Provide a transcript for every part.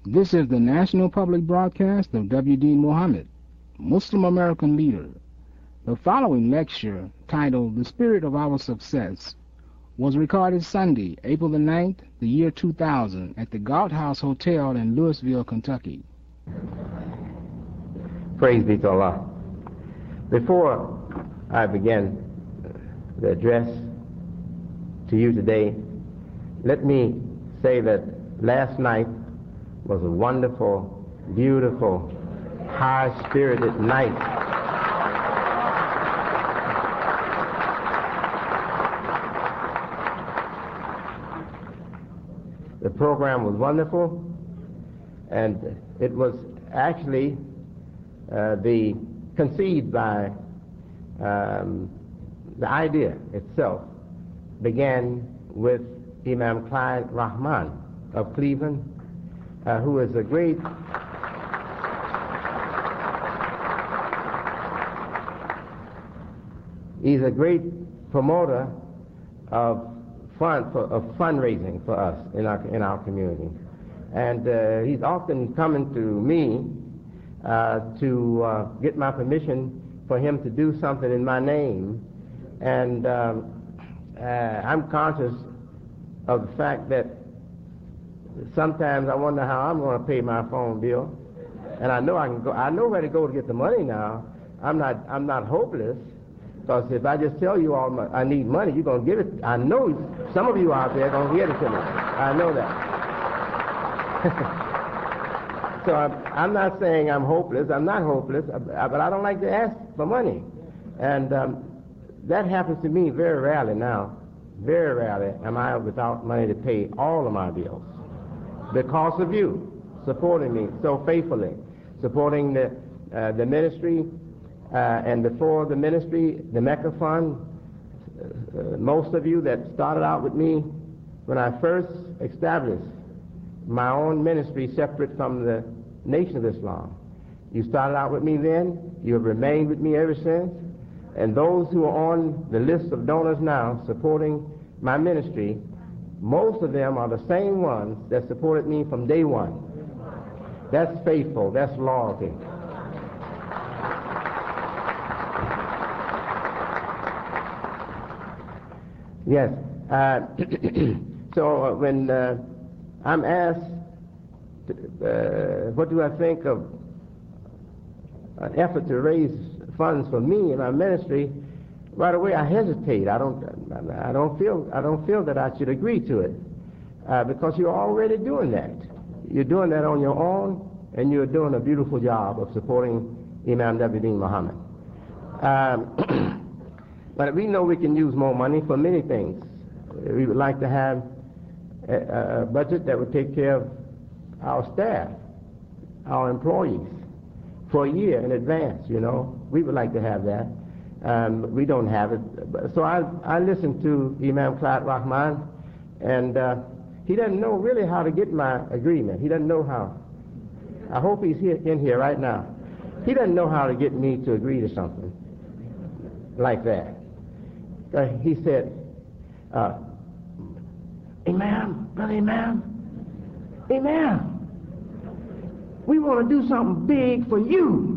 This is the National Public Broadcast of W.D. Muhammad, Muslim American leader. The following lecture, titled The Spirit of Our Success, was recorded Sunday, April the 9th, the year 2000, at the Galt House Hotel in Louisville, Kentucky. Praise be to Allah. Before I begin the address to you today, let me say that last night was a wonderful, beautiful, high-spirited night. The program was wonderful, and it was actually conceived by the idea itself began with Imam Clyde Rahman of Cleveland, who is a great promoter of fundraising for us in our community, and he's often coming to me to get my permission for him to do something in my name, and I'm conscious of the fact that sometimes I wonder how I'm going to pay my phone bill, and I know I know where to go to get the money now. I'm not hopeless, because if I just tell you I need money, you're going to give it. I know some of you out there are going to get it to me. I know that. So I'm not saying I'm hopeless. I'm not hopeless, but I don't like to ask for money, and that happens to me very rarely now. Very rarely am I without money to pay all of my bills, because of you supporting me so faithfully, supporting the ministry, and before the ministry, the Mecca Fund. Most of you that started out with me when I first established my own ministry separate from the Nation of Islam. You started out with me then, you have remained with me ever since, and those who are on the list of donors now supporting my ministry, most of them are the same ones that supported me from day one. That's faithful, that's loyalty. Yes, so when I'm asked, what do I think of an effort to raise funds for me and my ministry, right away I hesitate. I don't feel that I should agree to it, because you're already doing that. You're doing that on your own, and you're doing a beautiful job of supporting Imam W.D. Muhammad. But we know we can use more money for many things. We would like to have a budget that would take care of our staff, our employees, for a year in advance, you know. We would like to have that. We don't have it. So I listened to Imam Clyde Rahman, and he doesn't know really how to get my agreement. He doesn't know how. I hope he's in here right now. He doesn't know how to get me to agree to something like that. He said, Imam, Brother Imam, we want to do something big for you.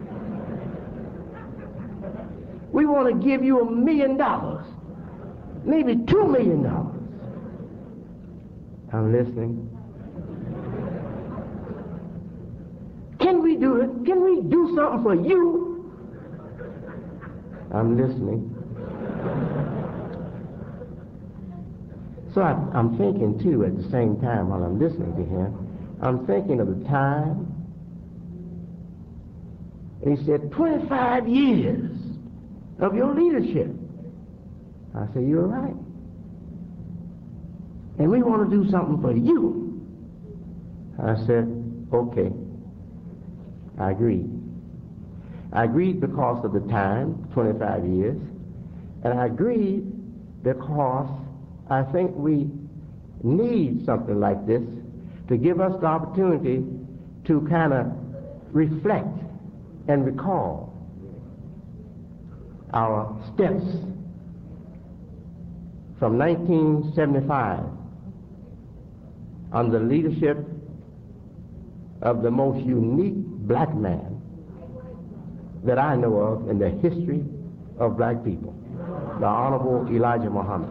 We want to give you $1 million, maybe $2 million. I'm listening. Can we do it? Can we do something for you? I'm listening. So I'm thinking, too, at the same time while I'm listening to him, I'm thinking of the time. And he said, 25 years of your leadership. I said, you're right. And we want to do something for you. I said, okay. I agreed. I agreed because of the time, 25 years, and I agreed because I think we need something like this to give us the opportunity to kind of reflect and recall our steps from 1975 under the leadership of the most unique black man that I know of in the history of black people, the Honorable Elijah Muhammad.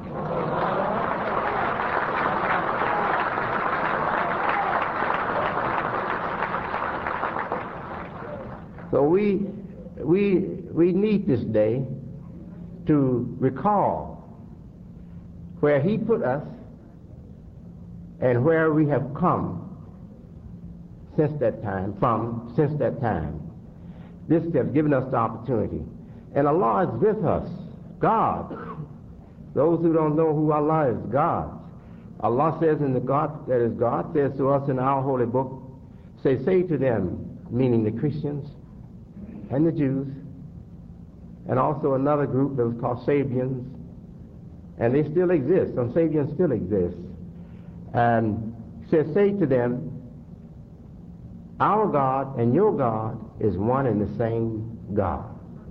So we need this day to recall where he put us and where we have come since that time. This has given us the opportunity. And Allah is with us. God. Those who don't know who Allah is, God. Allah says in the God that is God, says to us in our holy book, say to them, meaning the Christians and the Jews, and also another group that was called Sabians, and they still exist. Some Sabians still exist. And says, say to them, our God and your God is one and the same God.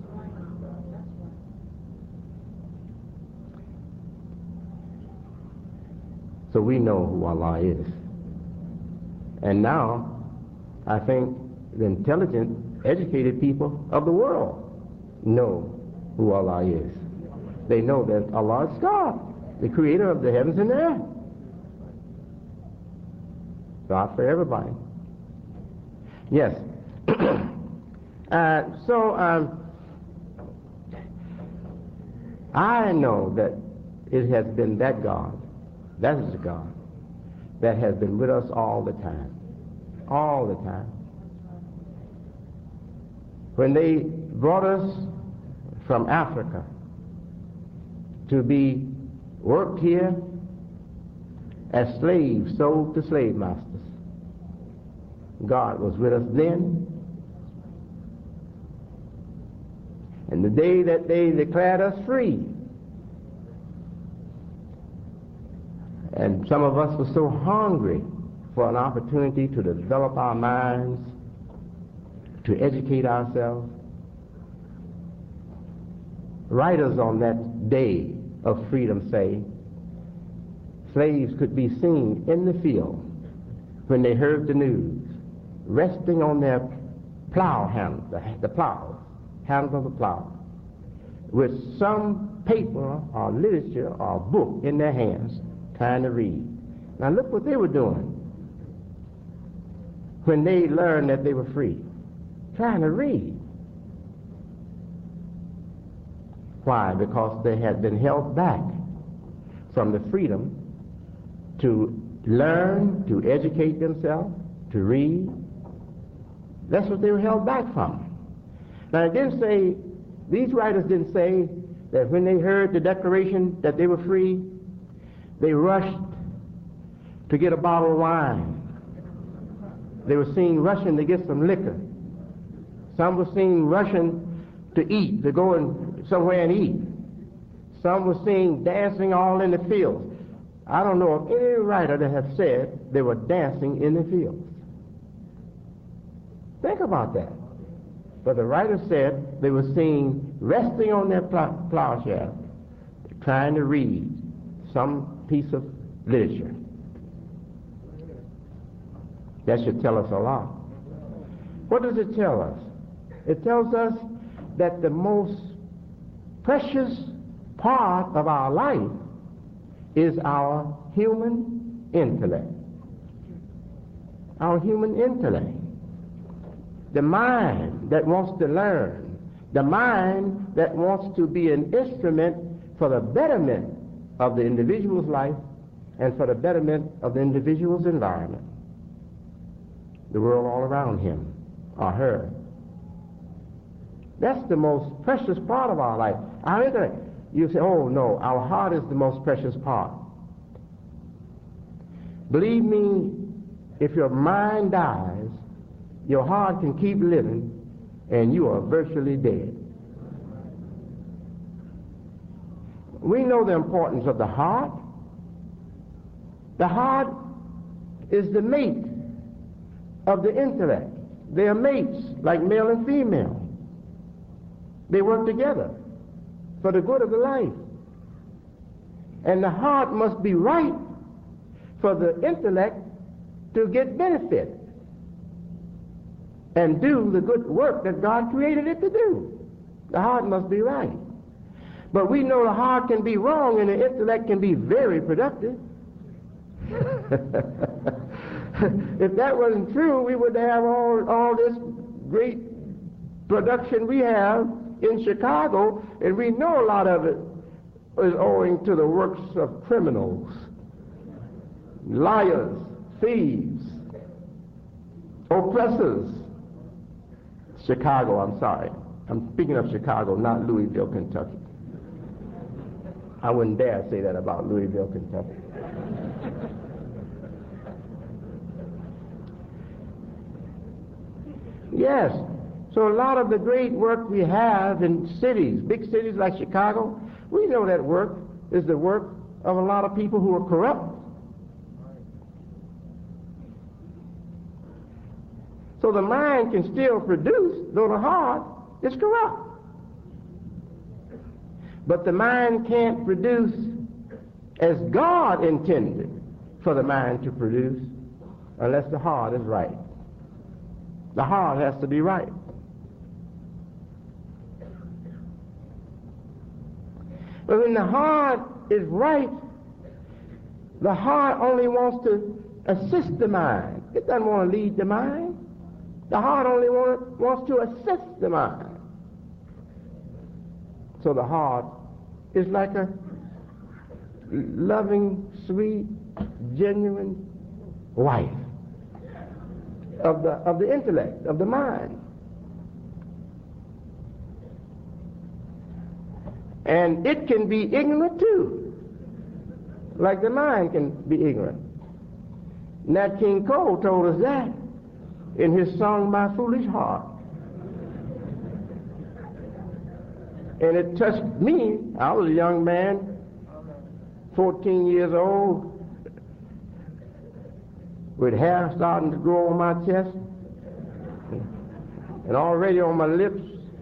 So we know who Allah is. And now, I think the intelligent, educated people of the world know who Allah is. They know that Allah is God, the creator of the heavens and the earth. God for everybody. Yes. I know that it has been that God, that is the God, that has been with us all the time. All the time. When they brought us from Africa to be worked here as slaves sold to slave masters, God was with us then. And the day that they declared us free, and some of us were so hungry for an opportunity to develop our minds, to educate ourselves. Writers on that day of freedom say slaves could be seen in the field when they heard the news, resting on their plow handles, the plow, handles of the plow, with some paper or literature or book in their hands, trying to read. Now look what they were doing when they learned that they were free. Trying to read. Why? Because they had been held back from the freedom to learn, to educate themselves, to read. That's what they were held back from. Now, it didn't say, these writers didn't say that when they heard the declaration that they were free, they rushed to get a bottle of wine. They were seen rushing to get some liquor. Some were seen rushing to eat, to go somewhere and eat. Some were seen dancing all in the fields. I don't know of any writer that has said they were dancing in the fields. Think about that. But the writer said they were seen resting on their plowshare, trying to read some piece of literature. That should tell us a lot. What does it tell us? It tells us that the most precious part of our life is our human intellect. Our human intellect. The mind that wants to learn. The mind that wants to be an instrument for the betterment of the individual's life and for the betterment of the individual's environment. The world all around him or her. That's the most precious part of our life. Our intellect. You say, oh no, our heart is the most precious part. Believe me, if your mind dies, your heart can keep living and you are virtually dead. We know the importance of the heart. The heart is the mate of the intellect. They are mates, like male and female. They work together for the good of the life. And the heart must be right for the intellect to get benefit. and do the good work that God created it to do. The heart must be right. But we know the heart can be wrong and the intellect can be very productive. If that wasn't true, we would have all this great production we have in Chicago, and we know a lot of it is owing to the works of criminals, liars, thieves, oppressors. Chicago, I'm sorry. I'm speaking of Chicago, not Louisville, Kentucky. I wouldn't dare say that about Louisville, Kentucky. Yes, so a lot of the great work we have in cities, big cities like Chicago, we know that work is the work of a lot of people who are corrupt. So the mind can still produce, though the heart is corrupt. But the mind can't produce as God intended for the mind to produce unless the heart is right. The heart has to be right. But when the heart is right, the heart only wants to assist the mind. It doesn't want to lead the mind. The heart only wants to assist the mind. So the heart is like a loving, sweet, genuine wife of the intellect, of the mind. And it can be ignorant too, like the mind can be ignorant. Nat King Cole told us that in his song, My Foolish Heart. And it touched me. I was a young man, 14 years old, with hair starting to grow on my chest and already on my lips.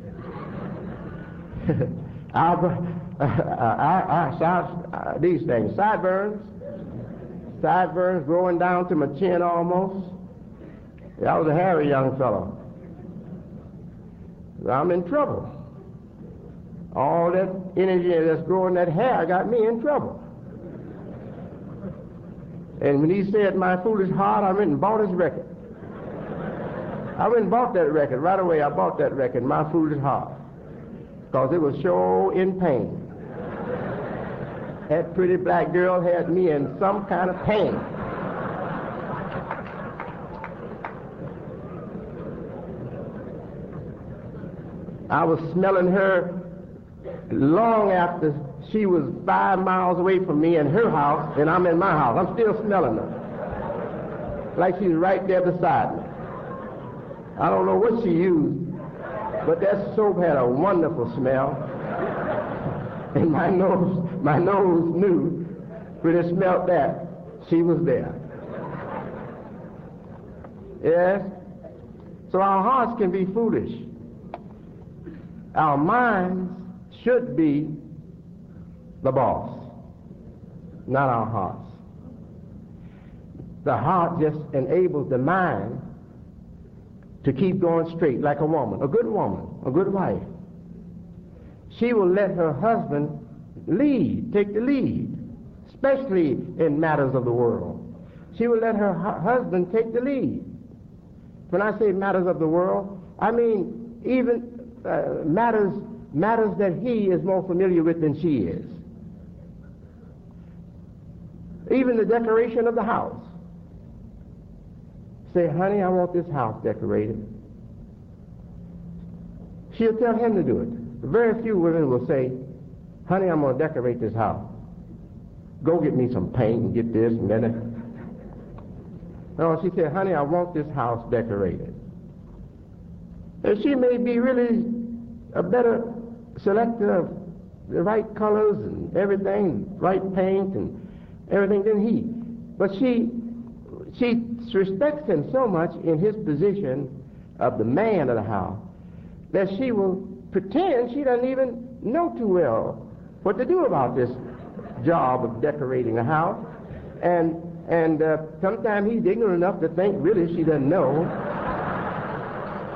These things, sideburns growing down to my chin almost. I was a hairy young fellow. I'm in trouble. All that energy that's growing that hair got me in trouble. And when he said My Foolish Heart, I went and bought his record. I went and bought that record. Right away I bought that record, My Foolish Heart, because it was so in pain. That pretty black girl had me in some kind of pain. I was smelling her long after she was 5 miles away from me in her house, and I'm in my house. I'm still smelling her, like she's right there beside me. I don't know what she used, but that soap had a wonderful smell, and my nose knew when it smelled that she was there. Yes? So our hearts can be foolish. Our minds should be the boss, not our hearts. The heart just enables the mind to keep going straight, like a woman, a good wife. She will let her husband take the lead, especially in matters of the world. She will let her husband take the lead. When I say matters of the world, I mean even matters that he is more familiar with than she is. Even the decoration of the house. Say, honey, I want this house decorated. She'll tell him to do it. Very few women will say, honey, I'm going to decorate this house. Go get me some paint and get this and that. No, she said, honey, I want this house decorated. And she may be really a better selector of the right colors and everything, right paint and everything than he. But she respects him so much in his position of the man of the house that she will pretend she doesn't even know too well what to do about this job of decorating a house. And sometimes he's ignorant enough to think really she doesn't know.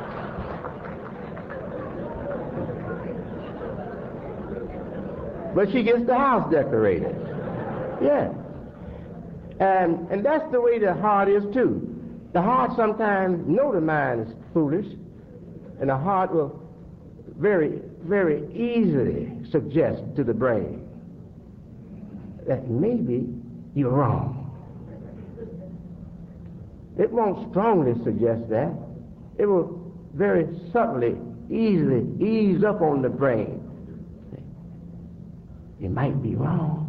but she gets the house decorated. Yeah. And that's the way the heart is too. The heart sometimes know the mind is foolish, and the heart will very, very easily suggest to the brain that maybe you're wrong. It won't strongly suggest that. It will very subtly, easily ease up on the brain. You might be wrong.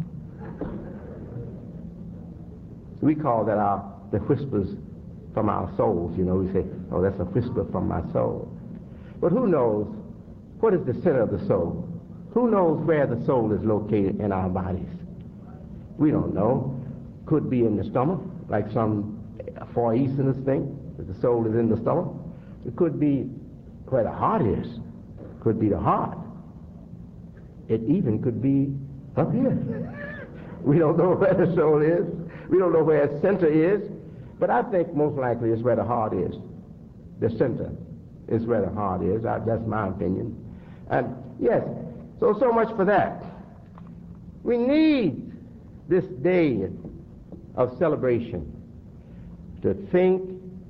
We call that the whispers from our souls. You know, we say, oh, that's a whisper from my soul. But who knows what is the center of the soul? Who knows where the soul is located in our bodies? We don't know. Could be in the stomach, like some Far Easterners think that the soul is in the stomach. It could be where the heart is. Could be the heart. It even could be up here. We don't know where the soul is. We don't know where its center is. But I think most likely it's where the heart is. The center is where the heart is. That's my opinion. And yes, so much for that. We need this day of celebration to think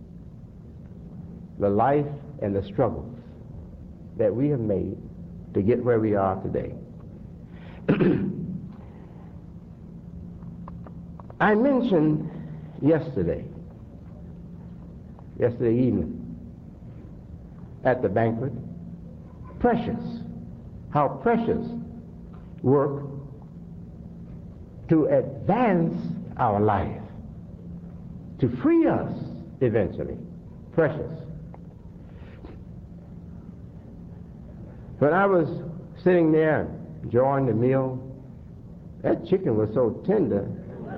the life and the struggles that we have made to get where we are today. I mentioned yesterday evening at the banquet, how precious work to advance our life, to free us eventually. Precious. When I was sitting there enjoying the meal, that chicken was so tender,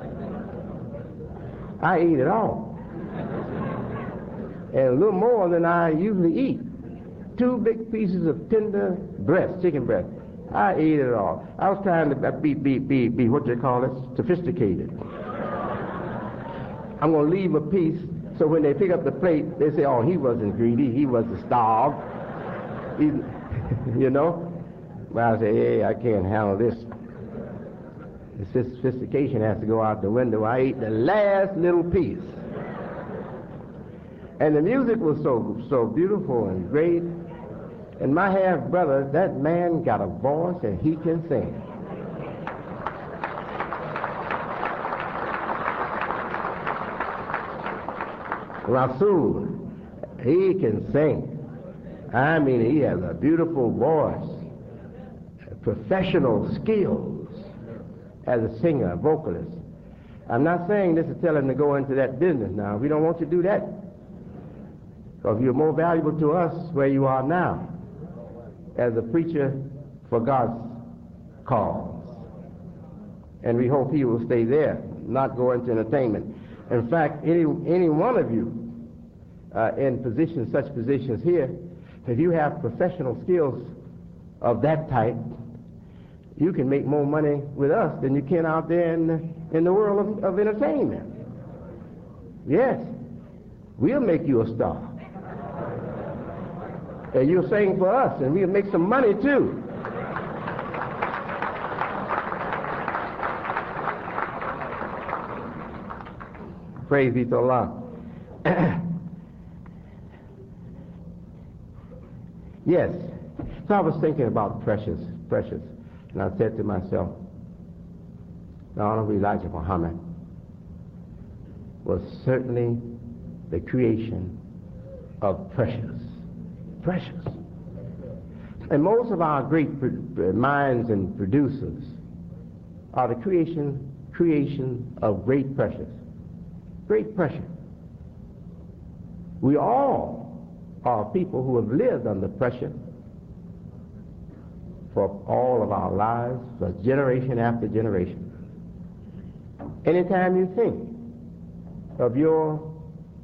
I ate it all. And a little more than I usually eat. 2 big pieces of tender breast, chicken breast. I ate it all. I was trying to be what you call it, sophisticated. I'm going to leave a piece so when they pick up the plate, they say, oh, he wasn't greedy, he wasn't starved. You know? But I say, hey, I can't handle this. The sophistication has to go out the window. I ate the last little piece. And the music was so beautiful and great. And my half-brother, that man got a voice and he can sing. Rasul, he can sing. I mean, he has a beautiful voice, professional skills as a singer, a vocalist. I'm not saying this to tell him to go into that business now. We don't want you to do that. Because you're more valuable to us where you are now as a preacher for God's cause. And we hope he will stay there, not go into entertainment. In fact, any one of you in positions, such positions here, if you have professional skills of that type, you can make more money with us than you can out there in the world of entertainment. Yes, we'll make you a star. And you'll sing for us, and we'll make some money too. Praise be to Allah. Yes. So I was thinking about precious. And I said to myself, the Honorable Elijah Muhammad was certainly the creation of precious. And most of our great minds and producers are the creation of great precious. Great pressure. We all are people who have lived under pressure for all of our lives, for generation after generation. Anytime you think of your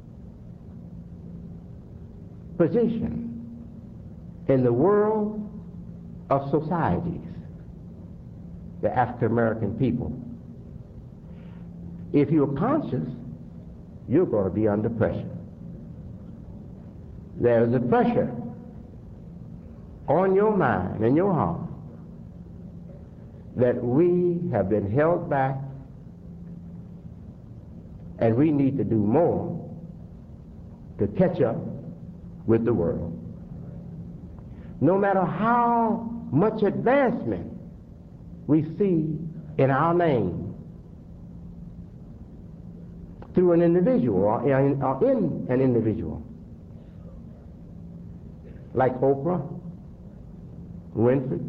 position in the world of societies, the African American people, if you're conscious, you're going to be under pressure. There's a pressure on your mind and your heart that we have been held back and we need to do more to catch up with the world. No matter how much advancement we see in our name through an individual or in an individual, like Oprah Winfrey,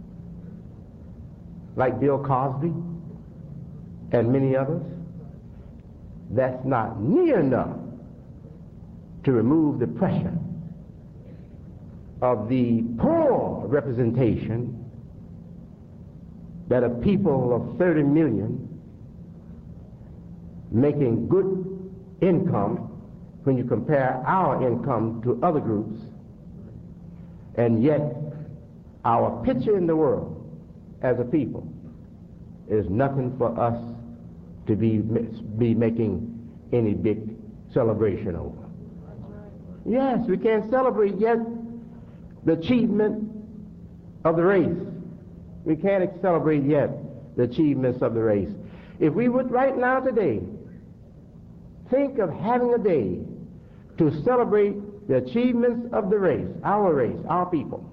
like Bill Cosby, and many others, that's not near enough to remove the pressure of the poor representation that a people of 30 million making good income when you compare our income to other groups, and yet our picture in the world as a people is nothing for us to be making any big celebration over. Yes, we can't celebrate yet the achievement of the race. We can't celebrate yet the achievements of the race. If we would right now today think of having a day to celebrate the achievements of the race, our people,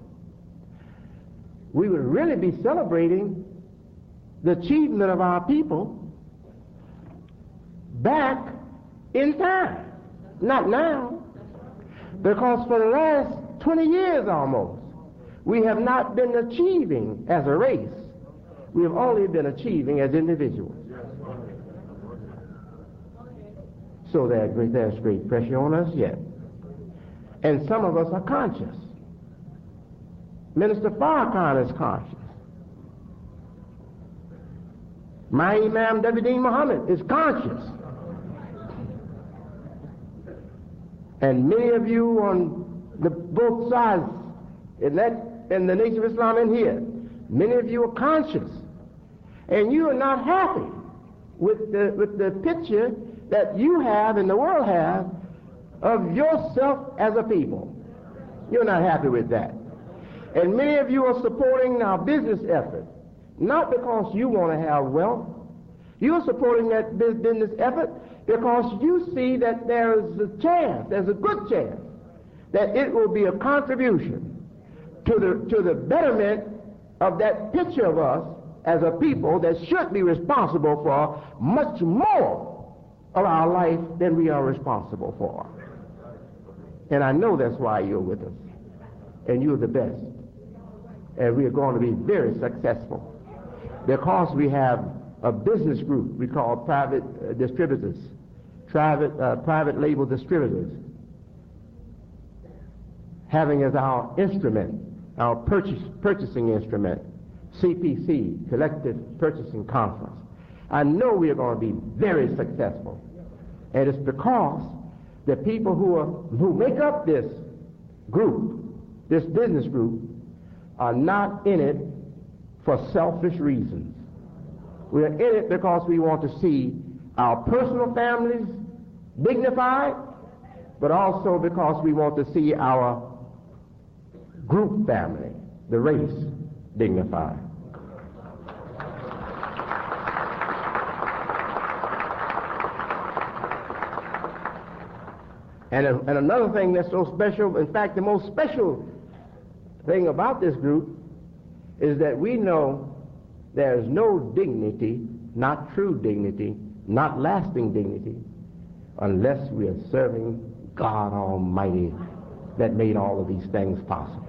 we would really be celebrating the achievement of our people back in time, not now. Because for the last 20 years almost, we have not been achieving as a race. We have only been achieving as individuals. So there's great pressure on us yet. And some of us are conscious. Minister Farrakhan is conscious. My Imam W. Dean Muhammad is conscious. And many of you on both sides in the Nation of Islam in here, many of you are conscious. And you are not happy with the picture that you have and the world have of yourself as a people. You're not happy with that. And many of you are supporting our business effort, not because you want to have wealth. You're supporting that business effort because you see that there is a chance, there's a good chance, that it will be a contribution to the betterment of that picture of us as a people that should be responsible for much more of our life than we are responsible for. And I know that's why you're with us. And you're the best. And we are going to be very successful because we have a business group we call private distributors, private label distributors, having as our instrument, our purchasing instrument, CPC, Collective Purchasing Conference. I know we are going to be very successful. And it's because the people who make up this group, this business group, are not in it for selfish reasons. We are in it because we want to see our personal families dignified, but also because we want to see our group family, the race, dignified. And another thing that's so special, in fact, the most special thing about this group is that we know there is no dignity, not true dignity, not lasting dignity, unless we are serving God Almighty that made all of these things possible.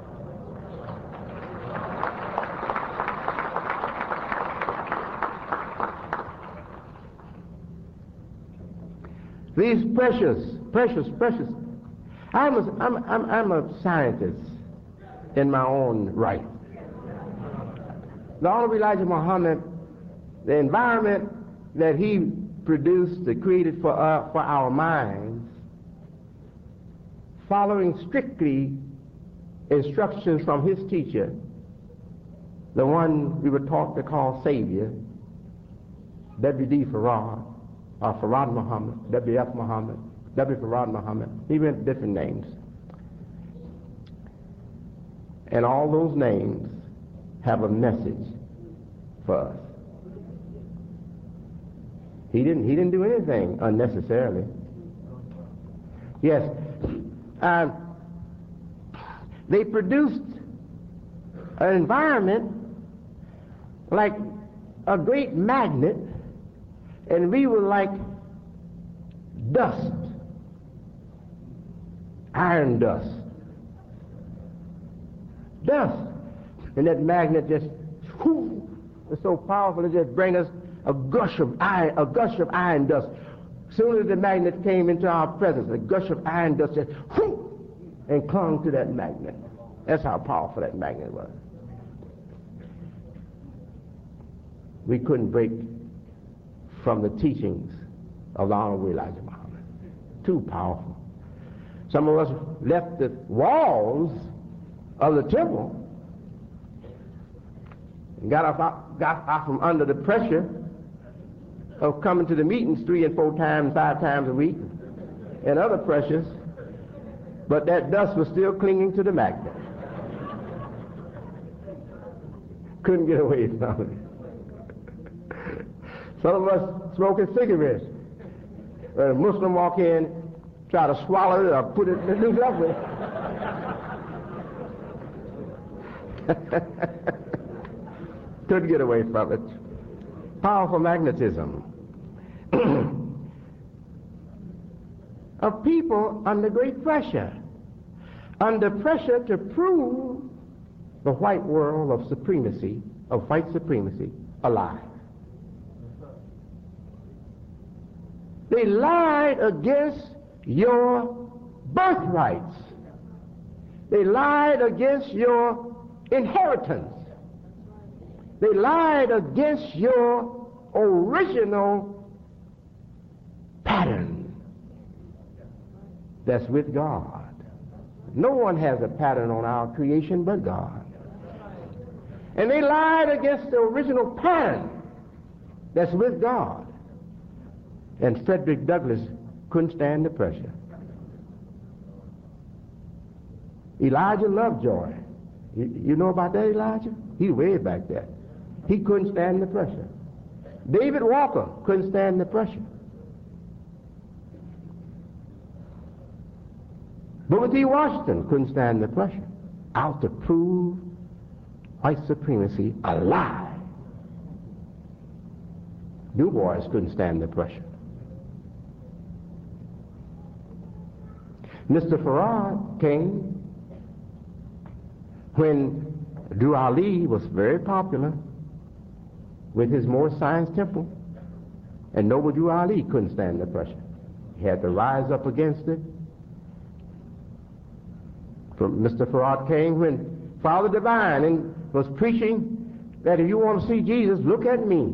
These precious. I'm a scientist in my own right. The Honorable Elijah Muhammad, the environment that he produced, that created for our minds, following strictly instructions from his teacher, the one we were taught to call Savior, W.D. Farad, or Farad Muhammad, W.F. Muhammad, W. Farad Muhammad. He went different names. And all those names have a message for us. He didn't do anything unnecessarily. Yes. They produced an environment like a great magnet, and we were like dust, iron dust. And that magnet just, whoo, was so powerful it just bring us a gush of iron dust. As soon as the magnet came into our presence, a gush of iron dust just, whoo, and clung to that magnet. That's how powerful that magnet was. We couldn't break from the teachings of the Honorable Elijah Muhammad. Too powerful. Some of us left the walls of the temple and got off from under the pressure of coming to the meetings 3 and 4 times, 5 times a week, and other pressures, but that dust was still clinging to the magnet. Couldn't get away from it. Some of us smoking cigarettes. When a Muslim walk in, try to swallow it or put it loose up with it. Couldn't get away from it. Powerful magnetism of people under great pressure, under pressure to prove the white world of supremacy, of white supremacy, alive. They lied against your birthrights. They lied against your inheritance. They lied against your original pattern that's with God. No one has a pattern on our creation but God. And they lied against the original pattern that's with God. And Frederick Douglass couldn't stand the pressure. Elijah Lovejoy. You know about that, Elijah? He's way back there. He couldn't stand the pressure. David Walker couldn't stand the pressure. Booker T. Washington couldn't stand the pressure. Out to prove white supremacy alive. Du Bois couldn't stand the pressure. Mr. Farad came when Drew Ali was very popular with his Moore Science Temple, and Noble Drew Ali couldn't stand the pressure. He had to rise up against it. From Mr. Farad came when Father Divine was preaching that if you want to see Jesus, look at me.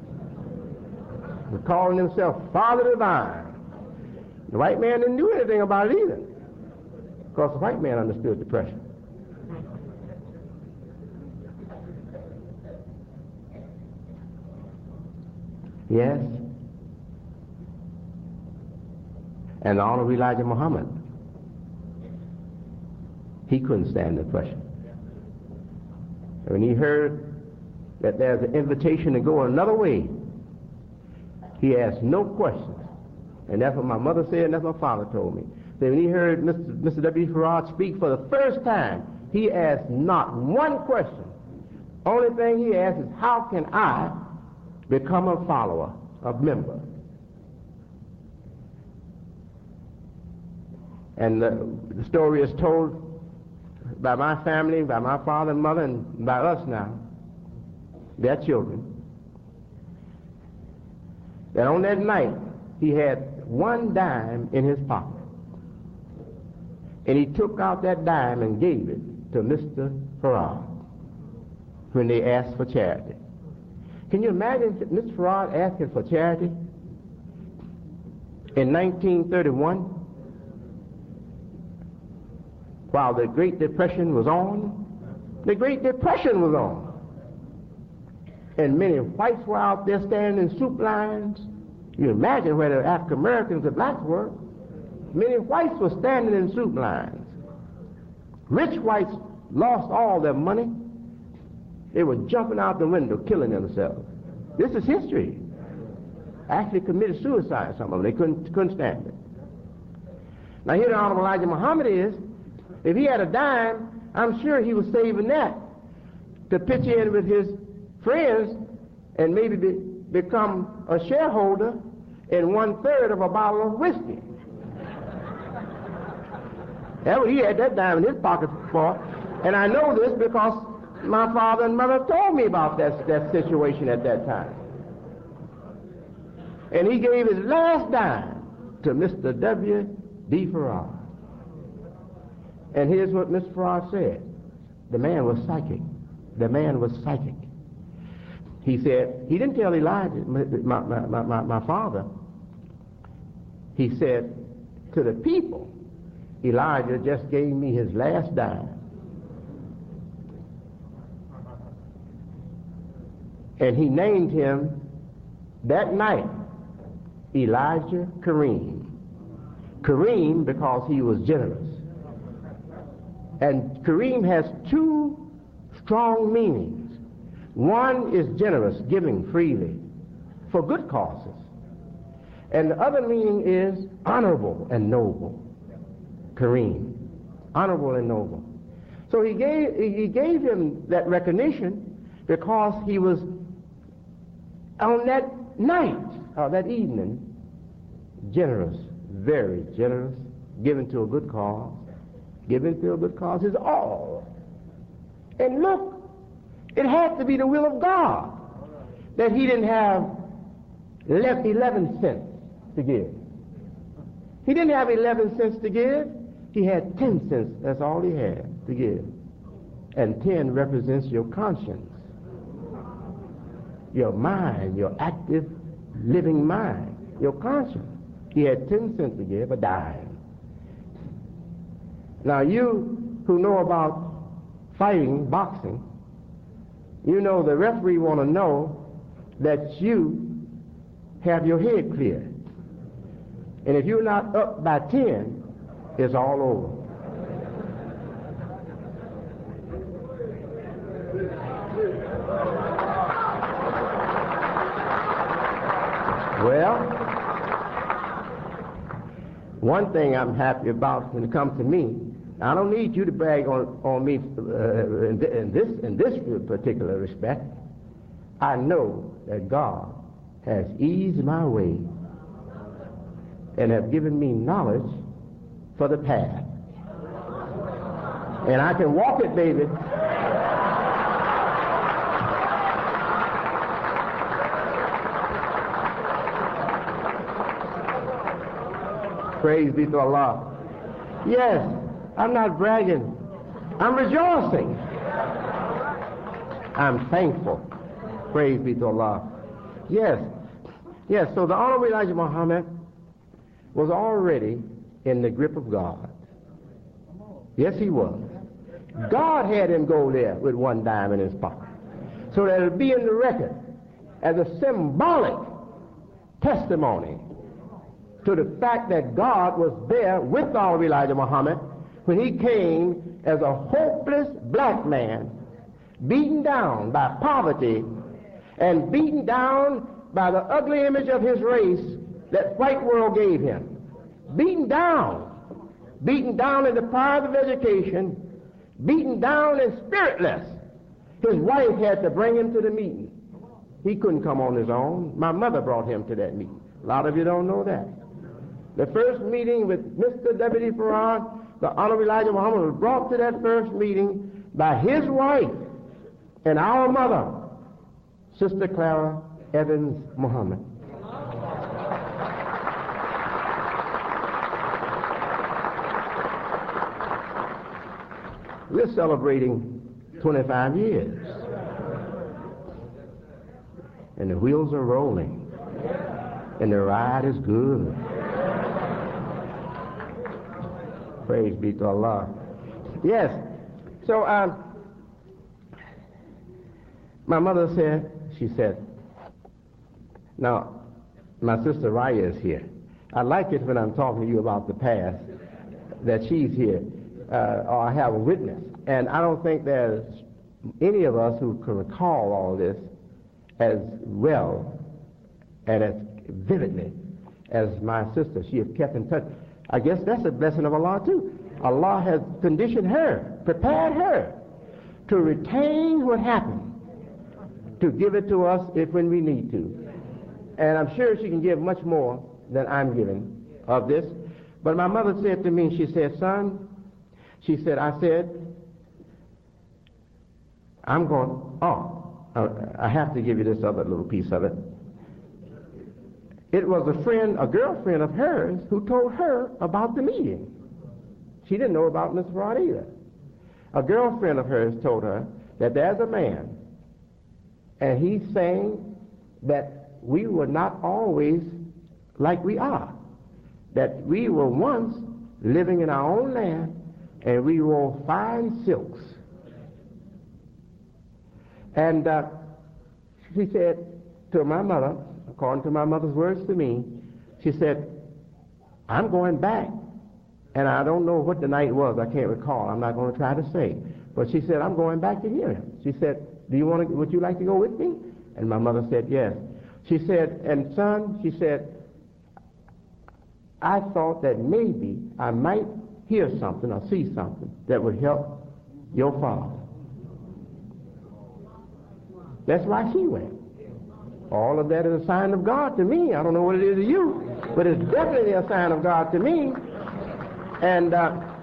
He's calling himself Father Divine. The white man didn't do anything about it either, because the white man understood the pressure. Yes. And the Honorable Elijah Muhammad, he couldn't stand the pressure. When he heard that there's an invitation to go another way, he asked no questions. And that's what my mother said, and that's what my father told me. So when he heard Mr. W. Farad speak for the first time, he asked not one question. Only thing he asked is, how can I become a follower, a member? And the story is told by my family, by my father and mother, and by us now, their children, that on that night he had one dime in his pocket. And he took out that dime and gave it to Mr. Farad when they asked for charity. Can you imagine Mr. Farad asking for charity in 1931, while the Great Depression was on? The Great Depression was on. And many whites were out there standing in soup lines. You imagine where the African Americans and blacks were. Many whites were standing in soup lines. Rich whites lost all their money They were jumping out the window, killing themselves. This is history. Actually committed suicide, some of them. They couldn't stand it. Now here the Honorable Elijah Muhammad is, if he had a dime, I'm sure he was saving that to pitch in with his friends and maybe become a shareholder in 1/3 of a bottle of whiskey. He had that dime in his pocket for. And I know this because my father and mother told me about that situation at that time. And he gave his last dime to Mr. W.D. Farrar. And here's what Mr. Farrar said. The man was psychic. The man was psychic. He said, he didn't tell Elijah, my father. He said to the people, Elijah just gave me his last dime. And he named him that night Elijah Kareem. Kareem because he was generous. And Kareem has two strong meanings. One is generous, giving freely for good causes. And the other meaning is honorable and noble. Kareem, honorable and noble. So he gave him that recognition because he was on that night, or that evening, generous, very generous, given to a good cause. Given to a good cause is all. And look, it had to be the will of God that he didn't have left 11 cents to give. He didn't have 11 cents to give. He had 10 cents. That's all he had to give. And 10 represents your conscience, your mind, your active, living mind, your conscience. He had 10 cents to give, a dime. Now you who know about fighting, boxing, you know the referee want to know that you have your head clear. And if you're not up by 10, it's all over. Well, one thing I'm happy about when it comes to me, I don't need you to brag on me in this particular respect. I know that God has eased my way and have given me knowledge for the path. And I can walk it, baby. Praise be to Allah. Yes, I'm not bragging. I'm rejoicing. I'm thankful. Praise be to Allah. Yes, so the Honorable Elijah Muhammad was already in the grip of God. Yes, he was. God had him go there with one dime in his pocket, so that it would be in the record as a symbolic testimony to the fact that God was there with Honorable Elijah Muhammad when he came as a hopeless black man, beaten down by poverty and beaten down by the ugly image of his race that white world gave him. Beaten down and deprived of education, beaten down and spiritless. His wife had to bring him to the meeting. He couldn't come on his own. My mother brought him to that meeting. A lot of you don't know that. The first meeting with Mr. W.D. Farrar, the Honorable Elijah Muhammad, was brought to that first meeting by his wife and our mother, Sister Clara Evans Muhammad. We're celebrating 25 years. And the wheels are rolling. And the ride is good. Praise be to Allah. Yes. So my mother said, she said, now, my sister Raya is here. I like it when I'm talking to you about the past, that she's here, or I have a witness. And I don't think there's any of us who can recall all this as well and as vividly as my sister. She has kept in touch. I guess that's a blessing of Allah too. Allah has conditioned her, prepared her to retain what happened, to give it to us when we need to. And I'm sure she can give much more than I'm giving of this. But my mother said to me, she said, son, I said, I'm going, I have to give you this other little piece of it. It was a girlfriend of hers, who told her about the meeting. She didn't know about Mr. Farad either. A girlfriend of hers told her that there's a man, and he's saying that we were not always like we are, that we were once living in our own land, and we wore fine silks. And she said to my mother, according to my mother's words to me, she said, I'm going back. And I don't know what the night was. I can't recall. I'm not going to try to say. But she said, I'm going back to hear him. She said, would you like to go with me? And my mother said, yes. She said, and son, she said, I thought that maybe I might hear something or see something that would help your father. That's why she went. All of that is a sign of God to me. I don't know what it is to you, but it's definitely a sign of God to me. And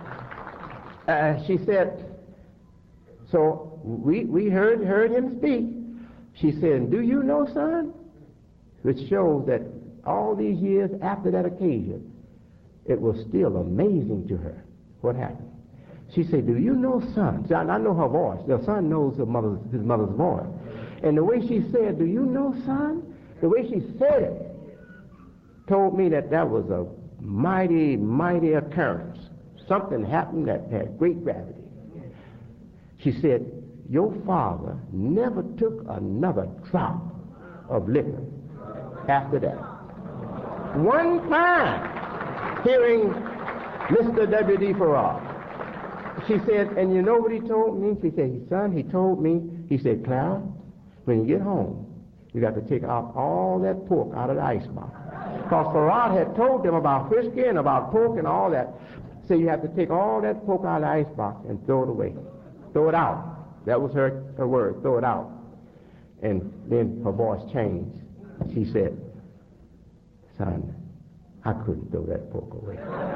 she said, so we heard him speak. She said, do you know, son? Which shows that all these years after that occasion, it was still amazing to her what happened. She said, do you know, son? See, I know her voice. The son knows his mother's voice. And the way she said, do you know, son? The way she said it told me that was a mighty, mighty occurrence. Something happened that had great gravity. She said, your father never took another drop of liquor after that. One time, hearing Mr. W.D. Farad, she said, and you know what he told me? She said, son, he told me, he said, Clara, when you get home, you got to take out all that pork out of the icebox. Because Farad had told them about whiskey and about pork and all that. So you have to take all that pork out of the icebox and throw it away. Throw it out. That was her word, throw it out. And then her voice changed. She said, son, I couldn't throw that pork away.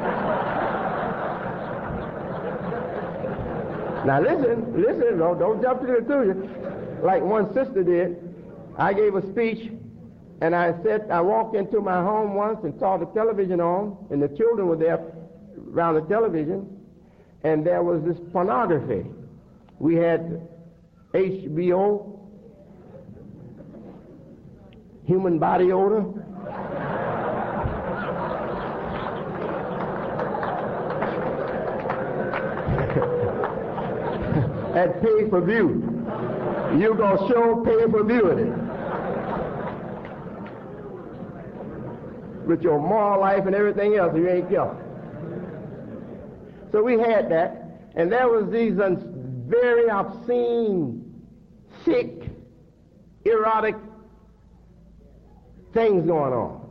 Now listen, don't jump to the conclusion. Like one sister did, I gave a speech, and I walked into my home once and saw the television on, and the children were there around the television, and there was this pornography. We had HBO, human body odor. At pay-per-view. You gonna show pay-per-view in it. With your moral life and everything else, you ain't careful. So we had that, and there was these very obscene, sick, erotic things going on.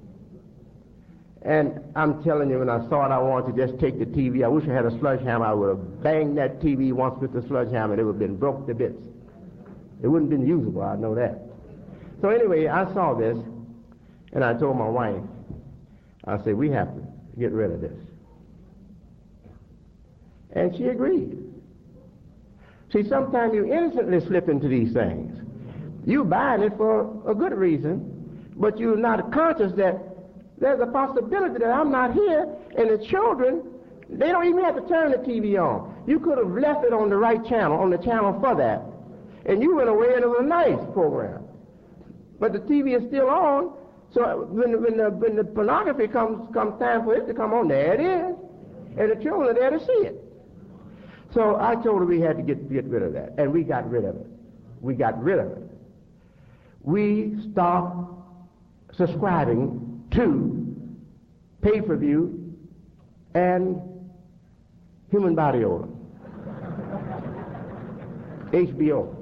And I'm telling you, when I saw it, I wanted to just take the TV. I wish I had a sledgehammer. I would have banged that TV once with the sledgehammer, and it would have been broke to bits. It wouldn't have been usable, I know that. So anyway, I saw this, and I told my wife, I said, we have to get rid of this. And she agreed. See, sometimes you innocently slip into these things. You buying it for a good reason, but you're not conscious that there's a possibility that I'm not here, and the children, they don't even have to turn the TV on. You could have left it on the right channel, on the channel for that, and you went away and it was a nice program. But the TV is still on, so when the pornography comes time for it to come on, there it is, and the children are there to see it. So I told her we had to get rid of that, and we got rid of it. We got rid of it. We stopped subscribing to pay-per-view and human body odor. HBO.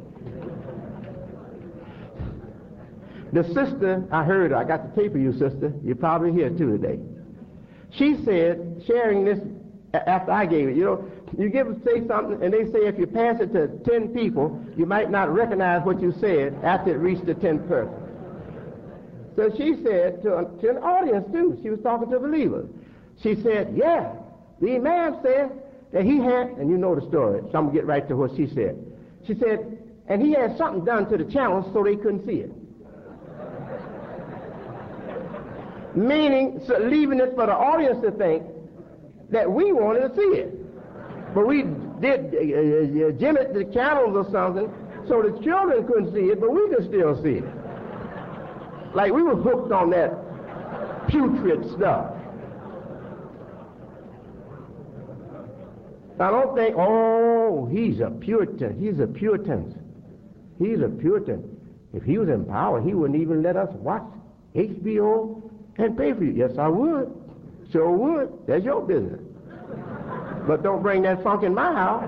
The sister, I heard her, I got the tape of you, sister. You're probably here too today. She said, sharing this after I gave it, you know, you say something and they say if you pass it to 10 people, you might not recognize what you said after it reached the 10th person. So she said to an audience too, she was talking to believers. She said, yeah, the imam said that he had, and you know the story, so I'm going to get right to what she said. She said, and he had something done to the channels so they couldn't see it. Meaning, so leaving it for the audience to think that we wanted to see it. But we did jim it the channels or something so the children couldn't see it, but we could still see it. Like we were hooked on that putrid stuff. I don't think, oh, he's a Puritan. He's a Puritan. He's a Puritan. If he was in power, he wouldn't even let us watch HBO and pay for you. Yes, I would. Sure would. That's your business. But don't bring that funk in my house.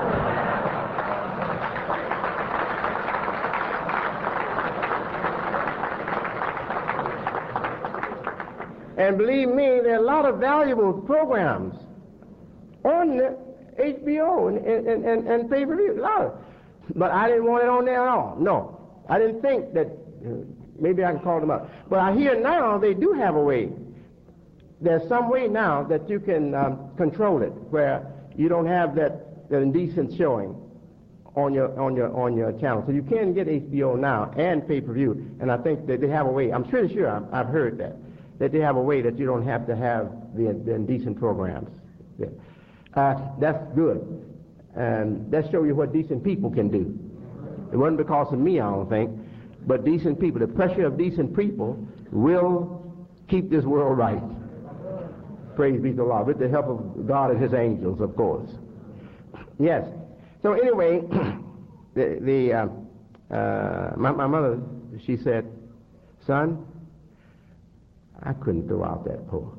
And believe me, there are a lot of valuable programs on the HBO and pay-per-view. A lot of. But I didn't want it on there at all. No. I didn't think that, maybe I can call them up. But I hear now they do have a way. There's some way now that you can control it, where you don't have that indecent showing on your channel. So you can get HBO now and pay-per-view, and I think that they have a way. I'm pretty sure I've heard that they have a way that you don't have to have the indecent programs. Yeah. That's good, and that shows you what decent people can do. It wasn't because of me, I don't think, but decent people. The pressure of decent people will keep this world right. Praise be to the Lord, with the help of God and his angels, of course. Yes. So anyway, my mother, she said, son, I couldn't throw out that pork.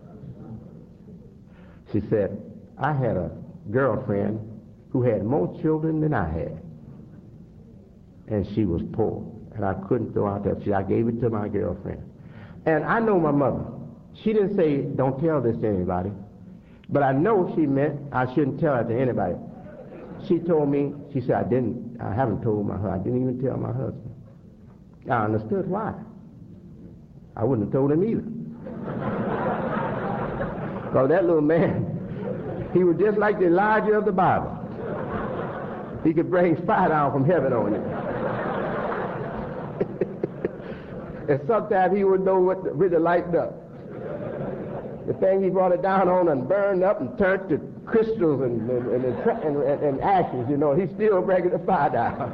She said, I had a girlfriend who had more children than I had, and she was poor, and I couldn't throw out that. I gave it to my girlfriend. And I know my mother. She didn't say, don't tell this to anybody. But I know she meant I shouldn't tell it to anybody. She told me, she said, I haven't told my husband. I didn't even tell my husband. I understood why. I wouldn't have told him either. Because that little man, he was just like the Elijah of the Bible. He could bring fire down from heaven on you. And sometimes he would know what really lighted up. The thing he brought it down on and burned up and turned to crystals and ashes, you know, he's still bringing the fire down.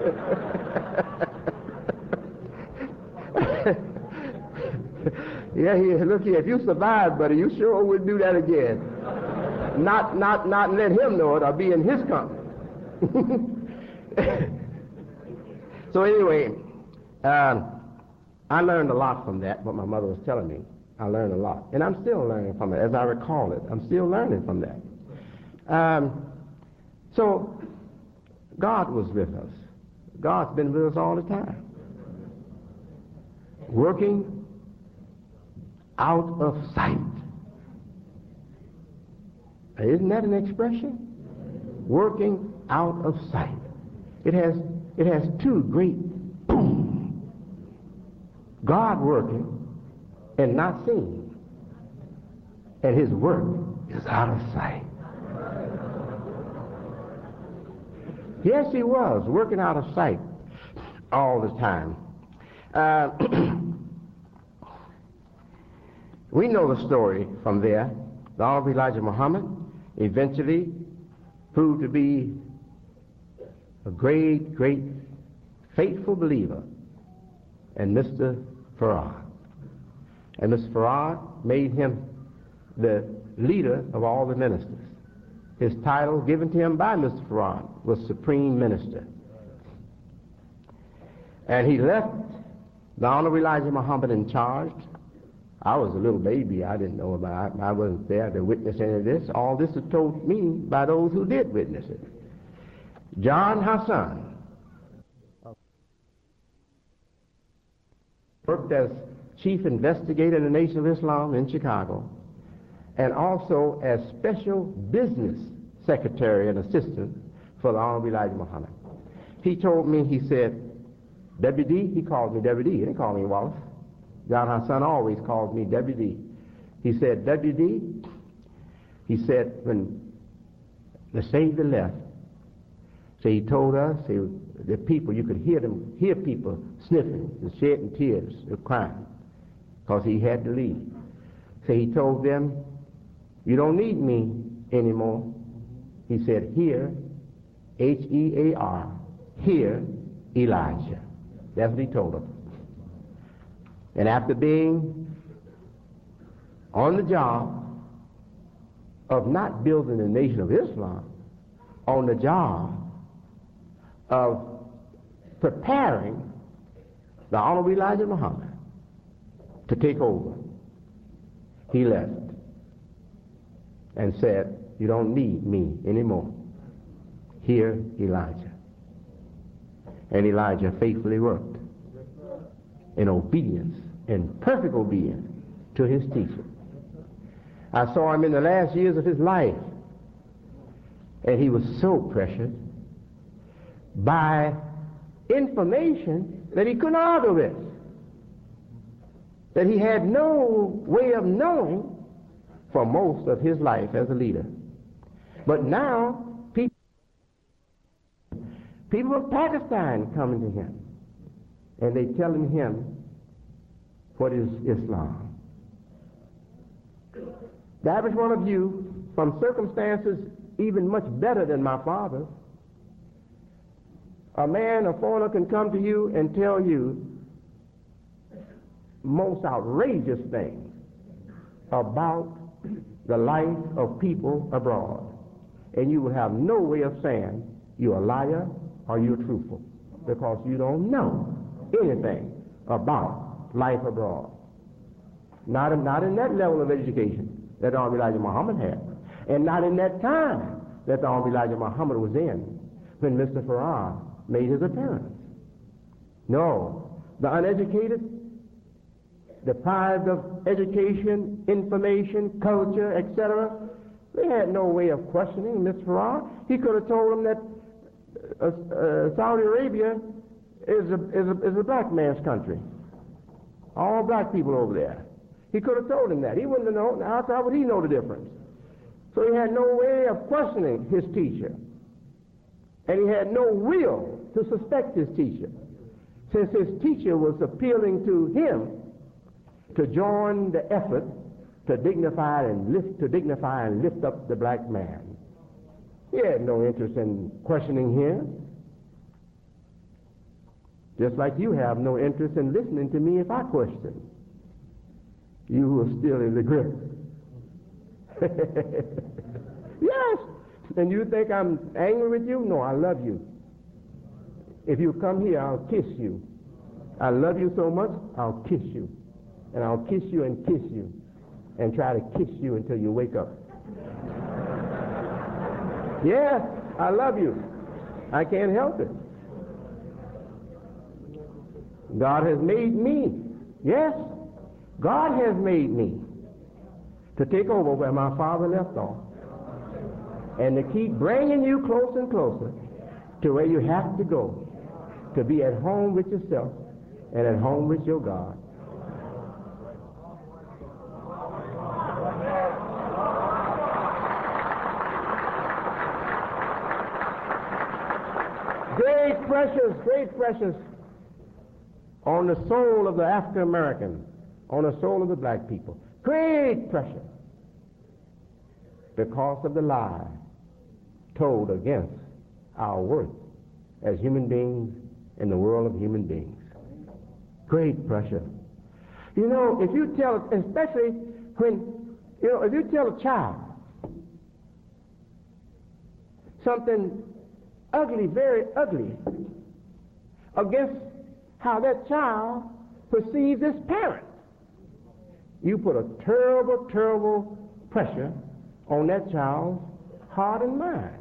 Yeah, look here, if you survive, buddy, you sure wouldn't do that again. Not let him know it or be in his company. So anyway, I learned a lot from that, what my mother was telling me. I learned a lot. And I'm still learning from it, as I recall it. I'm still learning from that. So God was with us. God's been with us all the time. Working out of sight. Isn't that an expression? Working out of sight. It has two great boom. God working and not seen, and his work is out of sight. Yes, he was working out of sight all the time. We know the story from there. The Honorable Elijah Muhammad eventually proved to be a great, great faithful believer, and Mr. Farad. And Mr. Farad made him the leader of all the ministers. His title given to him by Mr. Farad was Supreme Minister. And he left the Honorable Elijah Muhammad in charge. I was a little baby. I didn't know about it. I wasn't there to witness any of this. All this was told me by those who did witness it. John Hassan Worked as chief investigator in the Nation of Islam in Chicago, and also as special business secretary and assistant for the Honorable Elijah Muhammad. He told me, he said, W.D., he called me W.D., he didn't call me Wallace. John Hassan always called me W.D. He said, W.D., he said, when the Savior left, so he told us, the people, you could hear people sniffing and shedding tears and crying, because he had to leave. So he told them, you don't need me anymore. He said, hear, H-E-A-R, hear Elijah. That's what he told them. And after being on the job of not building the Nation of Islam, on the job of preparing the Honorable Elijah Muhammad to take over, he left and said, you don't need me anymore. Hear Elijah. And Elijah faithfully worked in obedience, in perfect obedience to his teacher. I saw him in the last years of his life, and he was so precious by information that he couldn't argue with, that he had no way of knowing for most of his life as a leader. But now, people of Pakistan coming to him, and they telling him what is Islam. The average one of you, from circumstances even much better than my father, a man, a foreigner, can come to you and tell you most outrageous things about the life of people abroad, and you will have no way of saying you're a liar or you're truthful, because you don't know anything about life abroad. Not in that level of education that the Honorable Elijah Muhammad had, and not in that time that the Honorable Elijah Muhammad was in when Mr. Farrar made his appearance. No, the uneducated, deprived of education, information, culture, etc., they had no way of questioning Mr. Farrar. He could have told them that Saudi Arabia is a black man's country. All black people over there. He could have told him that. He wouldn't have known. How would he know the difference? So he had no way of questioning his teacher. And he had no will to suspect his teacher, since his teacher was appealing to him to join the effort to dignify and lift up the black man. He had no interest in questioning him, just like you have no interest in listening to me if I question. You who are still in the grip. Yes. And you think I'm angry with you? No, I love you. If you come here, I'll kiss you. I love you so much, I'll kiss you. And I'll kiss you and kiss you. And try to kiss you until you wake up. Yes, I love you. I can't help it. God has made me. Yes, God has made me to take over where my father left off, and to keep bringing you closer and closer to where you have to go to be at home with yourself and at home with your God. Great pressures on the soul of the African American, on the soul of the black people. Great pressure because of the lie told against our worth as human beings in the world of human beings. Great pressure. You know, if you tell, especially when, if you tell a child something ugly, very ugly, against how that child perceives its parent, you put a terrible, terrible pressure on that child's heart and mind.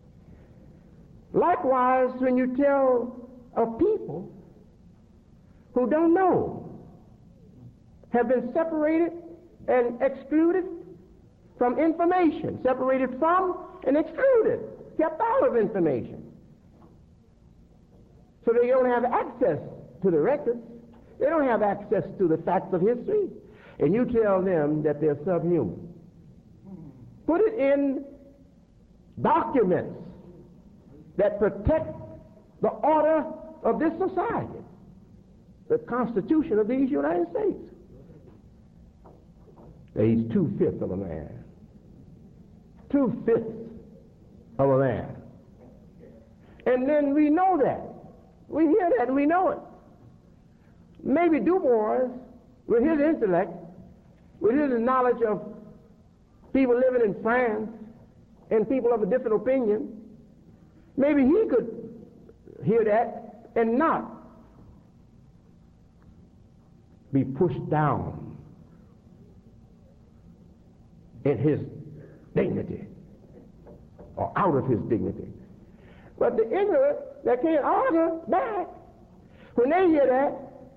Likewise, when you tell a people who don't know have been separated and excluded from information, separated from and excluded, kept out of information. So they don't have access to the records. They don't have access to the facts of history. And you tell them that they're subhuman. Put it in documents that protect the order of this society, the Constitution of these United States. He's 2/5 of a man. 2/5 of a man. And then we know that. We hear that and we know it. Maybe Du Bois, with his intellect, with his knowledge of people living in France and people of a different opinion, maybe he could hear that and not be pushed down in his dignity or out of his dignity. But the ignorant that can't argue back, when they hear that,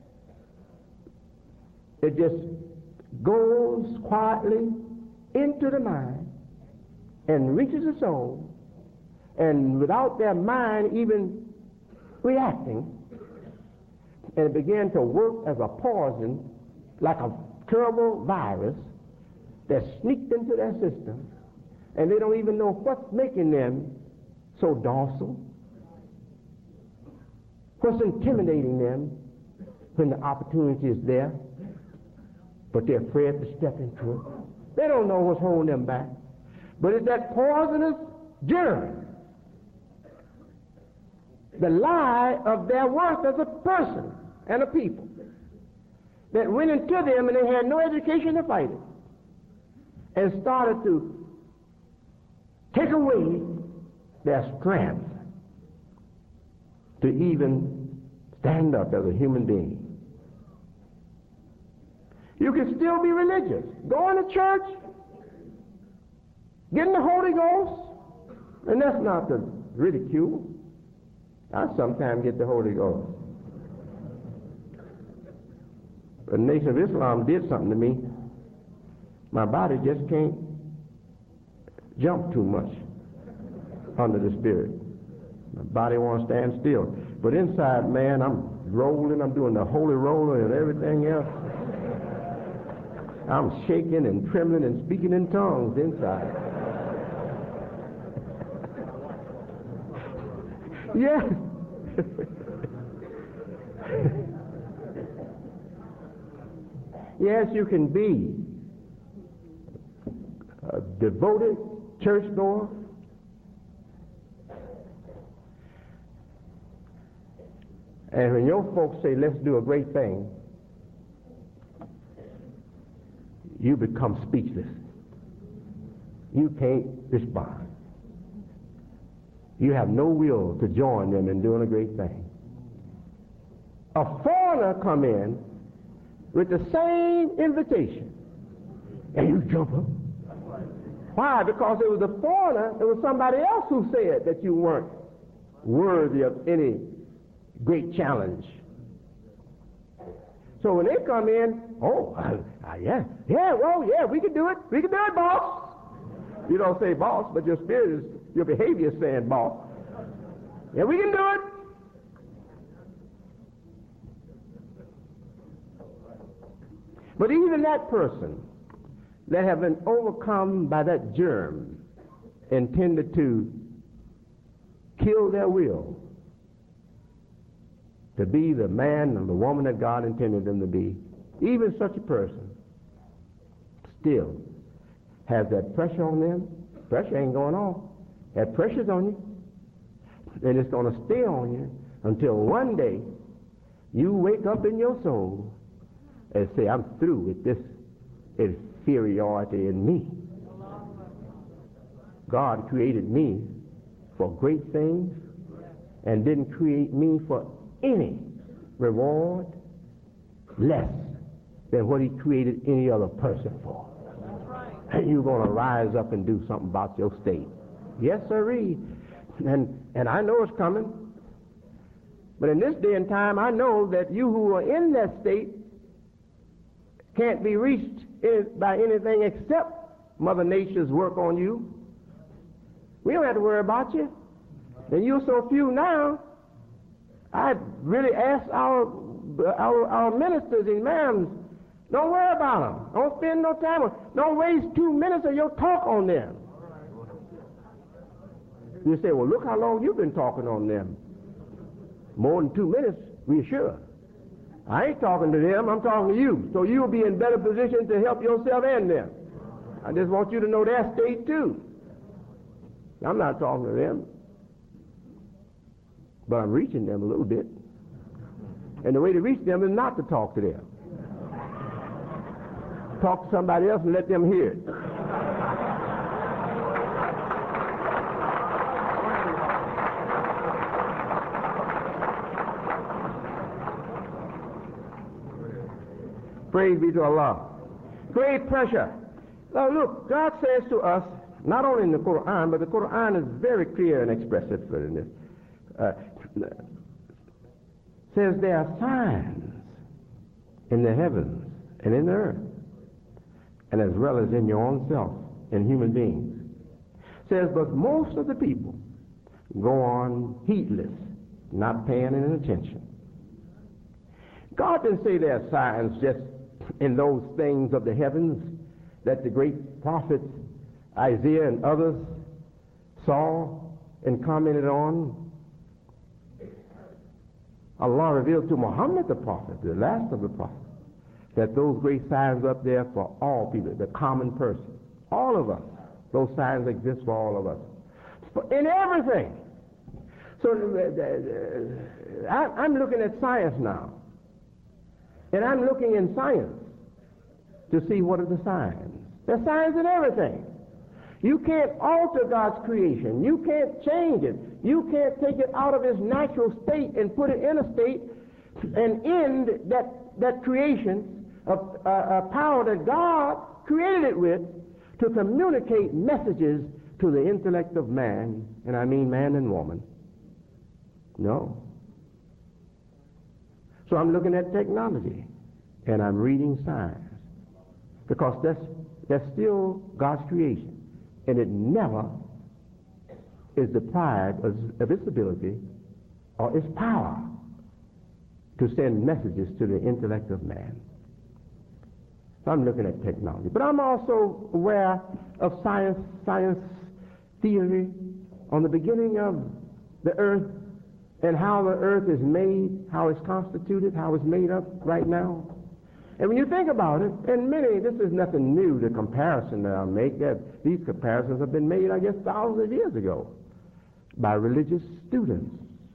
it just goes quietly into the mind and reaches the soul, and without their mind even reacting, and it began to work as a poison, like a terrible virus that sneaked into their system, and they don't even know what's making them so docile, what's intimidating them when the opportunity is there, but they're afraid to step into it. They don't know what's holding them back. But it's that poisonous germ, the lie of their worth as a person and a people, that went into them and they had no education to fight it, and started to take away their strength to even stand up as a human being. You can still be religious, going to church, getting the Holy Ghost, and that's not to ridicule. I sometimes get the Holy Ghost. The Nation of Islam did something to me. My body just can't jump too much under the Spirit. My body won't stand still. But inside, man, I'm rolling, I'm doing the holy roller and everything else. I'm shaking and trembling and speaking in tongues inside. Yes. Yes, you can be a devoted churchgoer, and when your folks say, let's do a great thing, you become speechless. You can't respond. You have no will to join them in doing a great thing. A foreigner come in with the same invitation, and you jump up. Why? Because it was a foreigner, it was somebody else who said that you weren't worthy of any great challenge. So when they come in, we can do it. We can do it, boss. You don't say boss, but your spirit is, your behavior is saying boss. Yeah, we can do it. But even that person that have been overcome by that germ intended to kill their will to be the man and the woman that God intended them to be, even such a person still has that pressure on them. Pressure ain't going on. That pressure's on you. And it's going to stay on you until one day you wake up in your soul and say, I'm through with this inferiority in me. God created me for great things and didn't create me for any reward less than what he created any other person for. And you're going to rise up and do something about your state. Yes, sirree. And I know it's coming. But in this day and time, I know that you who are in that state can't be reached by anything except Mother Nature's work on you. We don't have to worry about you. And you're so few now, I really ask our ministers and imams, don't worry about them. Don't spend no time on them. Don't waste 2 minutes of your talk on them. You say, well, look how long you've been talking on them. More than 2 minutes, we're sure. I ain't talking to them, I'm talking to you. So you'll be in better position to help yourself and them. I just want you to know their state too. I'm not talking to them, but I'm reaching them a little bit. And the way to reach them is not to talk to them. Talk to somebody else and let them hear it. Praise be to Allah. Great pressure. Now look, God says to us, not only in the Quran, but the Quran is very clear and expressive in this. Says there are signs in the heavens and in the earth, and as well as in your own self, in human beings. Says, but most of the people go on heedless, not paying any attention. God didn't say there are signs just in those things of the heavens that the great prophets Isaiah and others saw and commented on. Allah revealed to Muhammad the prophet, the last of the prophets, that those great signs up there for all people, the common person, all of us. Those signs exist for all of us. In everything. So I'm looking at science now. And I'm looking in science to see what are the signs. There's signs in everything. You can't alter God's creation. You can't change it. You can't take it out of its natural state and put it in a state and end that creation of power that God created it with to communicate messages to the intellect of man, and I mean man and woman. No. So I'm looking at technology, and I'm reading science, because that's still God's creation, and it never is deprived of its ability or its power to send messages to the intellect of man. So I'm looking at technology. But I'm also aware of science theory on the beginning of the earth and how the earth is made, how it's constituted, how it's made up right now. And when you think about it, and this is nothing new, the comparison that I make, that these comparisons have been made, I guess, thousands of years ago by religious students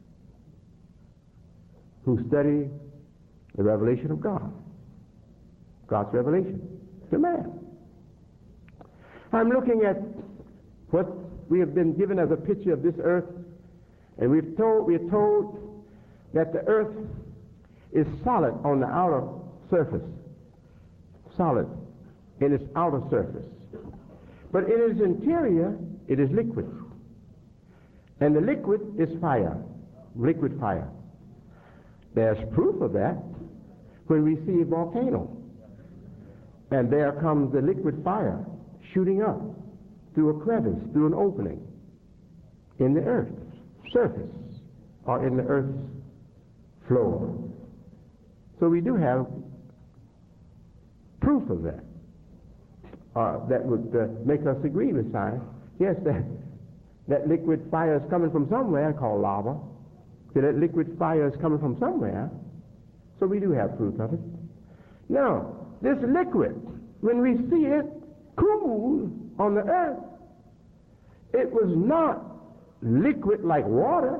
who study the revelation of God, God's revelation to man. I'm looking at what we have been given as a picture of this earth, and we're told that the earth is solid on the outer surface, solid in its outer surface. But in its interior, it is liquid. And the liquid is fire, liquid fire. There's proof of that when we see a volcano. And there comes the liquid fire shooting up through a crevice, through an opening in the earth's surface or in the earth's floor. So we do have proof of that. That would make us agree with science. Yes, that liquid fire is coming from somewhere called lava. So that liquid fire is coming from somewhere. So we do have proof of it. Now, this liquid, when we see it cool on the earth, it was not liquid like water.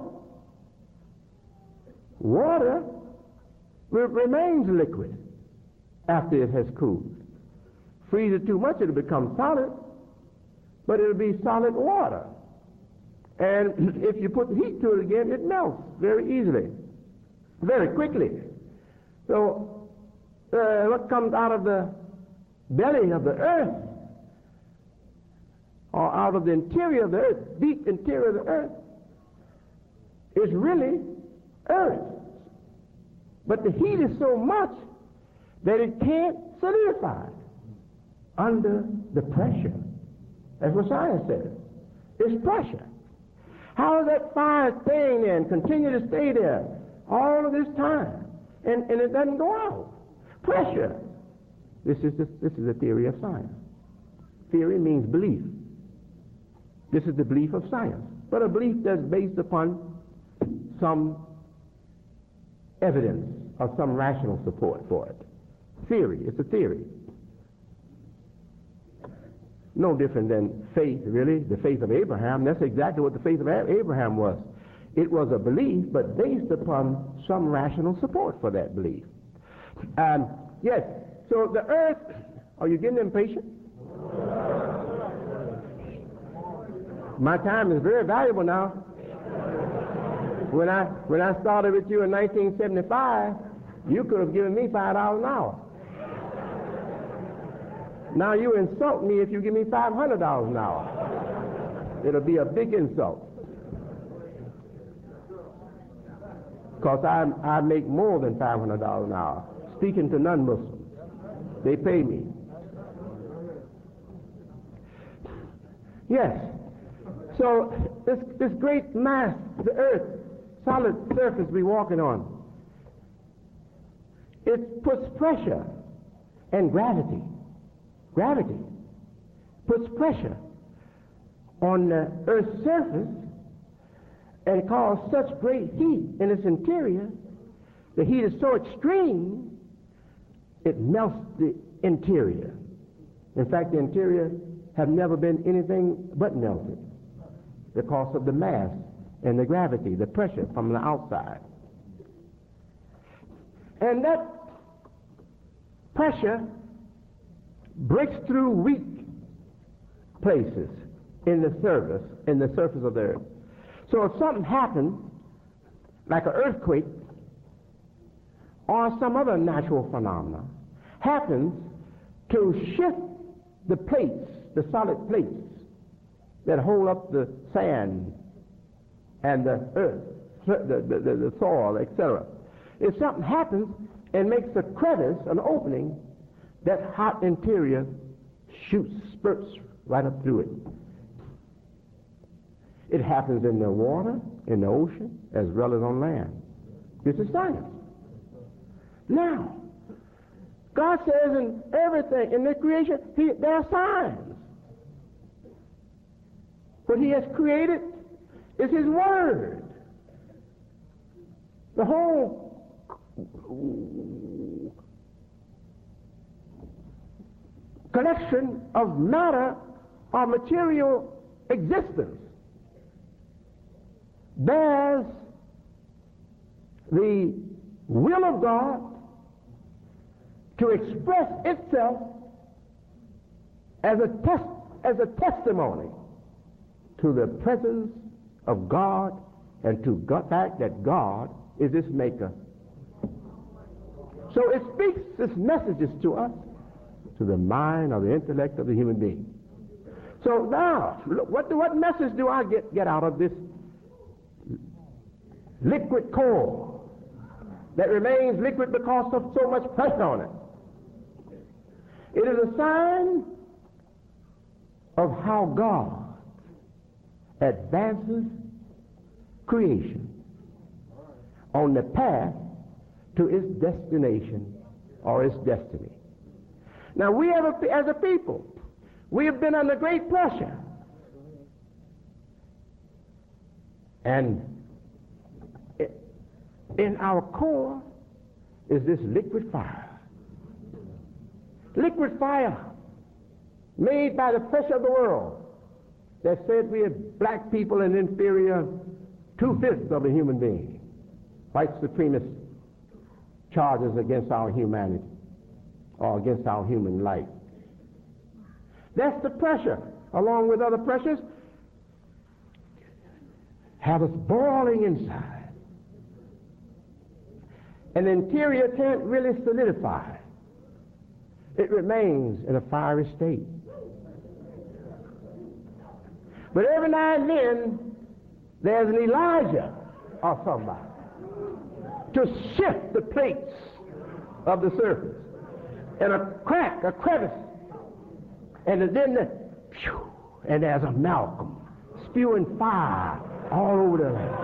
Water remains liquid after it has cooled. Freeze it too much, it'll become solid, but it'll be solid water. And if you put heat to it again, it melts very easily, very quickly. So what comes out of the belly of the earth, or out of the interior of the earth, deep interior of the earth, is really earth. But the heat is so much that it can't solidify under the pressure. That's what science says. It's pressure. How does that fire staying there and continue to stay there all of this time and it doesn't go out? Pressure. This is the theory of science. Theory means belief. This is the belief of science. But a belief that's based upon some evidence or some rational support for it. Theory. It's a theory. No different than faith, really. The faith of Abraham. That's exactly what the faith of Abraham was. It was a belief, but based upon some rational support for that belief. Yes. So the earth. Are you getting impatient? My time is very valuable now. When I started with you in 1975, you could have given me $5 an hour. Now you insult me if you give me $500 an hour. It'll be a big insult. Because I make more than $500 an hour, speaking to non-Muslims. They pay me. Yes. So this great mass, the earth, solid surface we're walking on, it puts pressure and gravity. Gravity puts pressure on the earth's surface and causes such great heat in its interior. The heat is so extreme, it melts the interior. In fact, the interior have never been anything but melted because of the mass and the gravity, the pressure from the outside. And that pressure breaks through weak places in the surface of the earth. So if something happens, like an earthquake or some other natural phenomena, happens to shift the plates, the solid plates that hold up the sand and the earth, the soil, etc. If something happens and makes a crevice, an opening, that hot interior spurts right up through it. It happens in the water, in the ocean, as well as on land. This is science. Now, God says in everything, in the creation, there are signs. What He has created is His Word. The whole collection of matter or material existence bears the will of God to express itself as a testimony to the presence of God and to the fact that God is its maker. So it speaks its messages to us, to the mind or the intellect of the human being. So now, look, what message do I get out of this liquid core that remains liquid because of so much pressure on it? It is a sign of how God advances creation on the path to its destination or its destiny. Now, we as a people, we have been under great pressure. And in our core is this liquid fire. Liquid fire made by the pressure of the world that said we are black people and inferior 2/5 of a human being. White supremacist charges against our humanity or against our human life. That's the pressure, along with other pressures, have us boiling inside. And the interior can't really solidify. It remains in a fiery state. But every now and then, there's an Elijah or somebody to shift the plates of the surface. And a crack, a crevice. And then and there's a Malcolm spewing fire all over the land.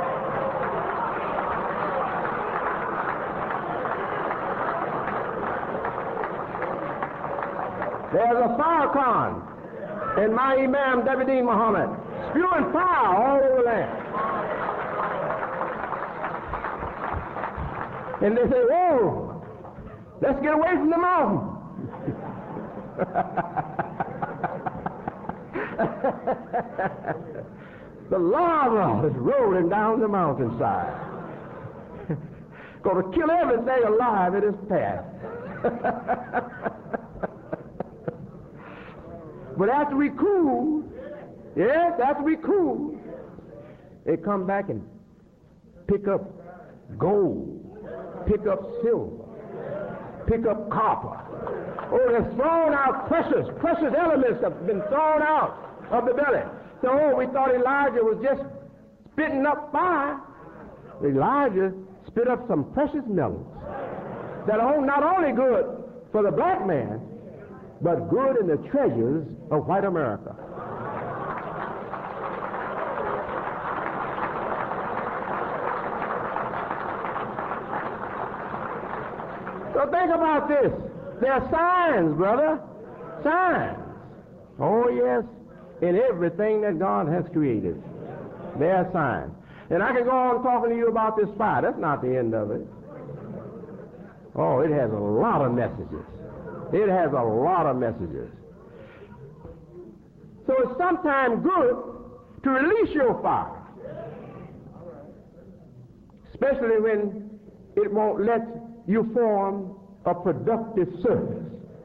There's a Farrakhan and my Imam Davidin Muhammad spewing fire all over the land. And they say, whoa, let's get away from the mountain. The lava is rolling down the mountainside. Going to kill everything alive in its path. But after we cool, yes, after we cool, they come back and pick up gold, pick up silver, pick up copper. Oh, they've thrown out precious elements have been thrown out of the belly. So, oh, we thought Elijah was just spitting up fire. Elijah spit up some precious metals that are not only good for the black man, but good in the treasures of white America. So think about this. There are signs, brother. Signs. Oh, yes. In everything that God has created. There are signs. And I can go on talking to you about this fire. That's not the end of it. Oh, it has a lot of messages. It has a lot of messages. So it's sometimes good to release your fire. Especially when it won't let you form a productive surface.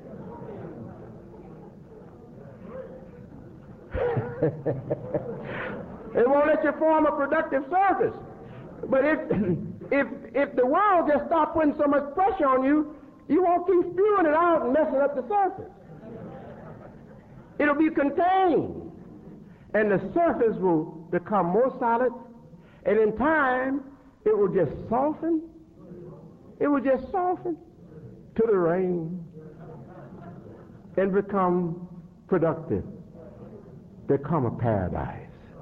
It won't let you form a productive surface. But if the world just stops putting so much pressure on you, you won't keep spewing it out and messing up the surface. It'll be contained. And the surface will become more solid. And in time, it will just soften. It will just soften to the rain and become productive. Become a paradise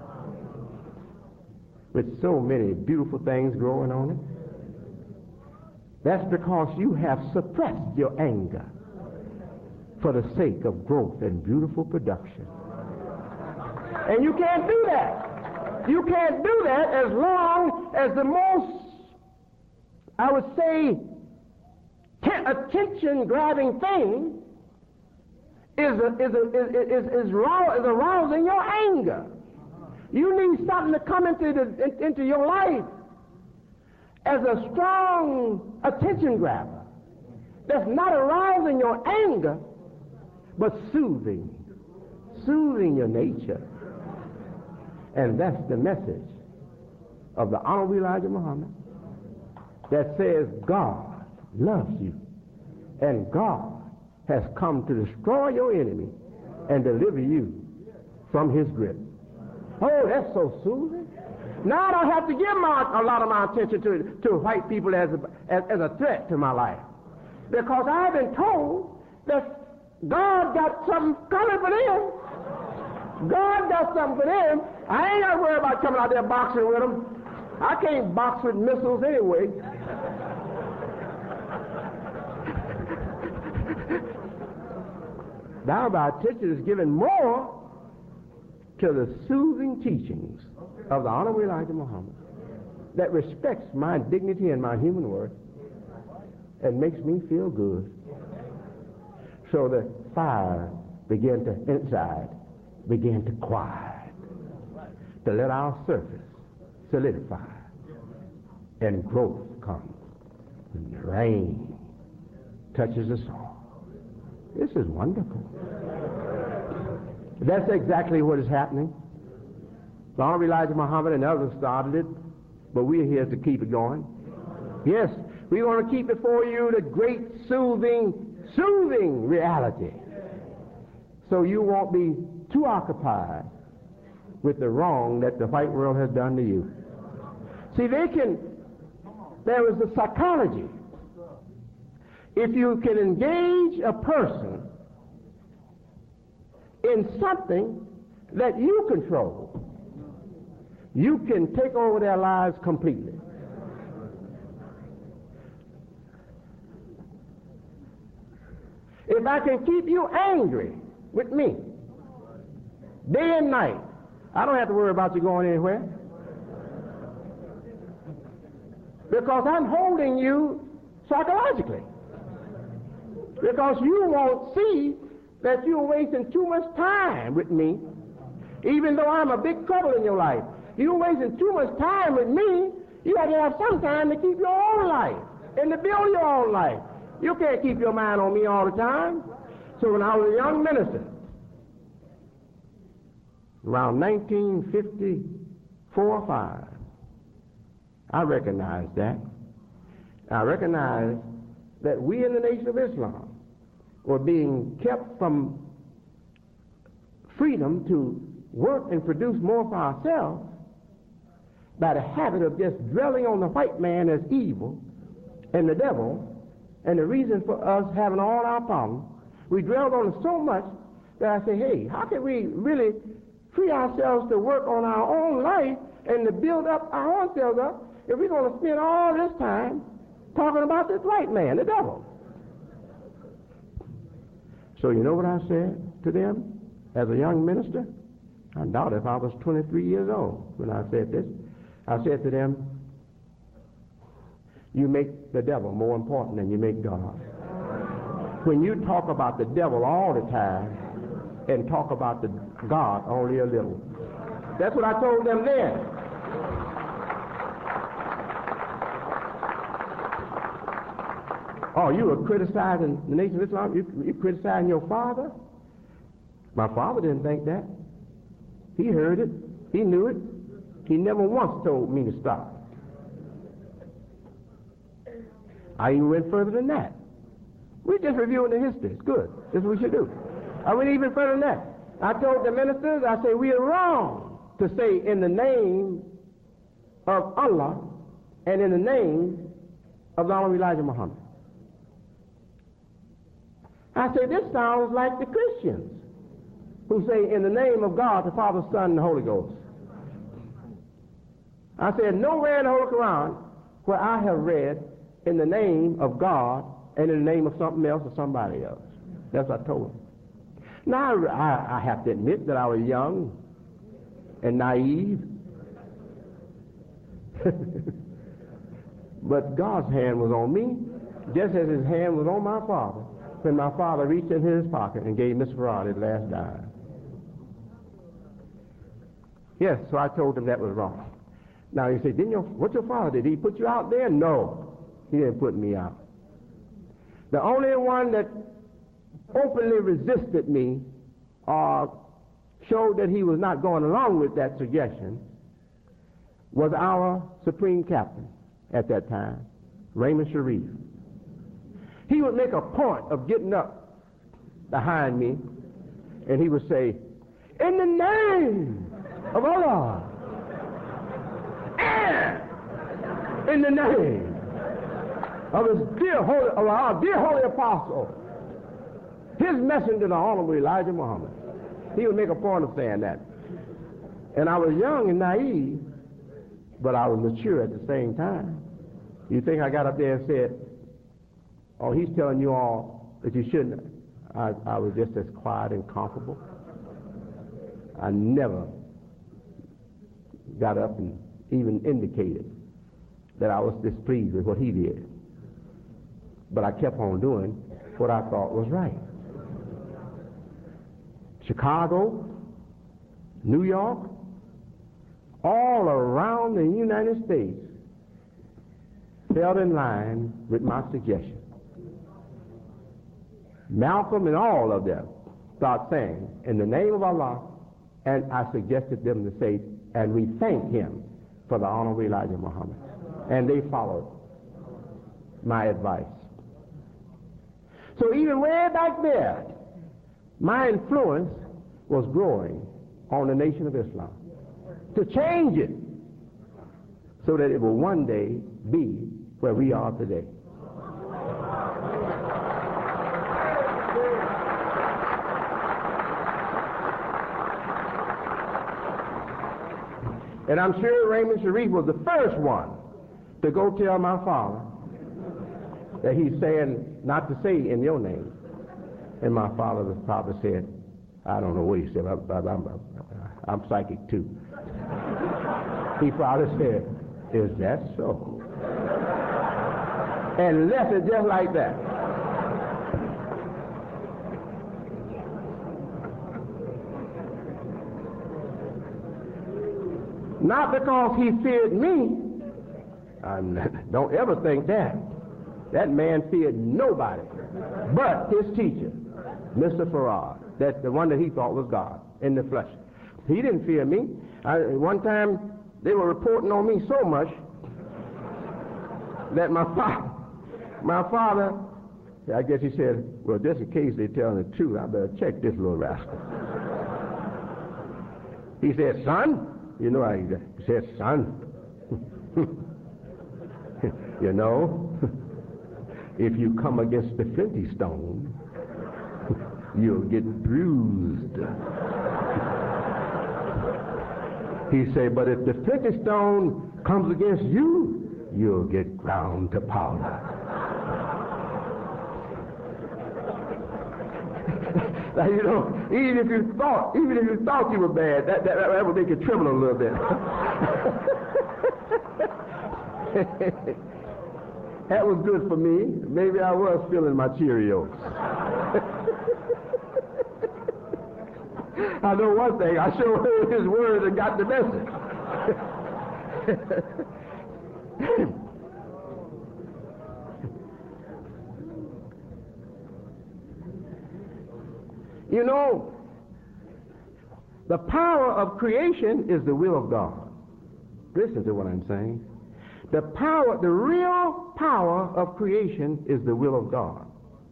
with so many beautiful things growing on it. That's because you have suppressed your anger for the sake of growth and beautiful production. And you can't do that. You can't do that as long as the most, I would say, attention-grabbing thing is arousing your anger. You need something to come into your life as a strong attention grabber that's not arousing your anger, but soothing your nature. And that's the message of the Honorable Elijah Muhammad that says God loves you and God has come to destroy your enemy and deliver you from his grip. Oh, that's so soothing. Now I don't have to give a lot of my attention to white people as a threat to my life. Because I've been told that God got something coming for them. God got something for them. I ain't got to worry about coming out there boxing with them. I can't box with missiles anyway. Now my attention is given more to the soothing teachings of the Honorable Elijah Muhammad that respects my dignity and my human worth and makes me feel good. So the fire began to quiet, to let our surface solidify, and growth comes. And the rain touches us all. This is wonderful. That's exactly what is happening. The Honorable Elijah Muhammad and others started it, but we're here to keep it going. Yes, we want to keep before you the great soothing reality, so you won't be too occupied with the wrong that the white world has done to you. See, they there is the psychology. If you can engage a person in something that you control, you can take over their lives completely. If I can keep you angry with me day and night, I don't have to worry about you going anywhere, because I'm holding you psychologically, because you won't see that you're wasting too much time with me, even though I'm a big trouble in your life. You're wasting too much time with me. You got to have some time to keep your own life and to build your own life. You can't keep your mind on me all the time. So when I was a young minister, around 1954 or 5, I recognized that. I recognized that we in the Nation of Islam were being kept from freedom to work and produce more for ourselves by the habit of just dwelling on the white man as evil and the devil, and the reason for us having all our problems. We dwelled on it so much that I say, hey, how can we really free ourselves to work on our own life and to build up our own selves up if we're going to spend all this time talking about this white man, the devil? So you know what I said to them as a young minister? I doubt if I was 23 years old when I said this. I said to them, you make the devil more important than you make God. When you talk about the devil all the time and talk about the God only a little. That's what I told them then. Oh, you were criticizing the Nation of Islam? You criticizing your father? My father didn't think that. He heard it. He knew it. He never once told me to stop. I even went further than that. We're just reviewing the history. It's good. That's what we should do. I went even further than that. I told the ministers, I said, we are wrong to say in the name of Allah and in the name of the Honorable Elijah Muhammad. I say, this sounds like the Christians who say in the name of God, the Father, Son, and the Holy Ghost. I said, nowhere in the Holy Quran where I have read in the name of God and in the name of something else or somebody else. That's what I told him. Now, I have to admit that I was young and naive. But God's hand was on me, just as his hand was on my father when my father reached into his pocket and gave Miss Farad his last dime. Yes, so I told him that was wrong. Now you say, what's your father? Did he put you out there? No, he didn't put me out. The only one that openly resisted me or showed that he was not going along with that suggestion was our supreme captain at that time, Raymond Sharif. He would make a point of getting up behind me and he would say, in the name of Allah, and in the name of his our dear holy apostle, his messenger, the Honorable Elijah Muhammad. He would make a point of saying that. And I was young and naive, but I was mature at the same time. You think I got up there and said, oh, he's telling you all that you shouldn't? I was just as quiet and comfortable. I never got up and even indicated that I was displeased with what he did. But I kept on doing what I thought was right. Chicago, New York, all around the United States fell in line with my suggestion. Malcolm and all of them start saying, in the name of Allah, and I suggested them to say, and we thank him for the Honorable Elijah Muhammad. And they followed my advice. So even way back there, my influence was growing on the Nation of Islam to change it so that it will one day be where we are today. And I'm sure Raymond Sharif was the first one to go tell my father that he's saying not to say in your name. And my father probably said, I don't know what he said, I'm psychic too. He probably said, is that so? And left it just like that. Not because he feared me. Don't ever think that. That man feared nobody but his teacher, Mr. Farrar. That's the one that he thought was God in the flesh. He didn't fear me. One time they were reporting on me so much that my father, I guess he said, well, just in case they're telling the truth, I better check this little rascal. He said, son, you know how he said, son, you know, if you come against the flinty stone, you'll get bruised. He said, but if the flinty stone comes against you, you'll get ground to powder. Now, you know, even if you thought you were bad, that would make you tremble a little bit. That was good for me. Maybe I was feeling my Cheerios. I know one thing. I sure heard his words and got the message. You know, the power of creation is the will of God. Listen to what I'm saying. The real power of creation is the will of God.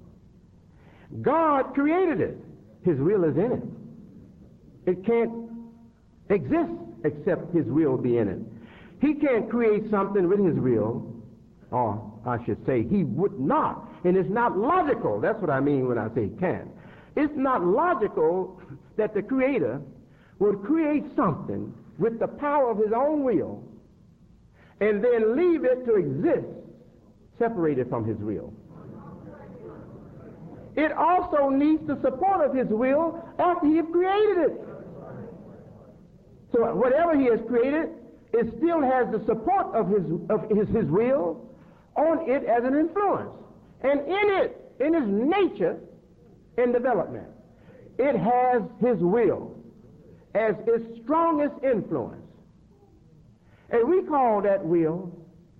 God created it. His will is in it. It can't exist except his will be in it. He can't create something with his will, or I should say he would not. And it's not logical. That's what I mean when I say can. It's not logical that the Creator would create something with the power of his own will and then leave it to exist separated from his will. It also needs the support of his will after he has created it. So whatever he has created, it still has the support of his will on it as an influence. And in it, in his nature and development, it has his will as its strongest influence. And we call that will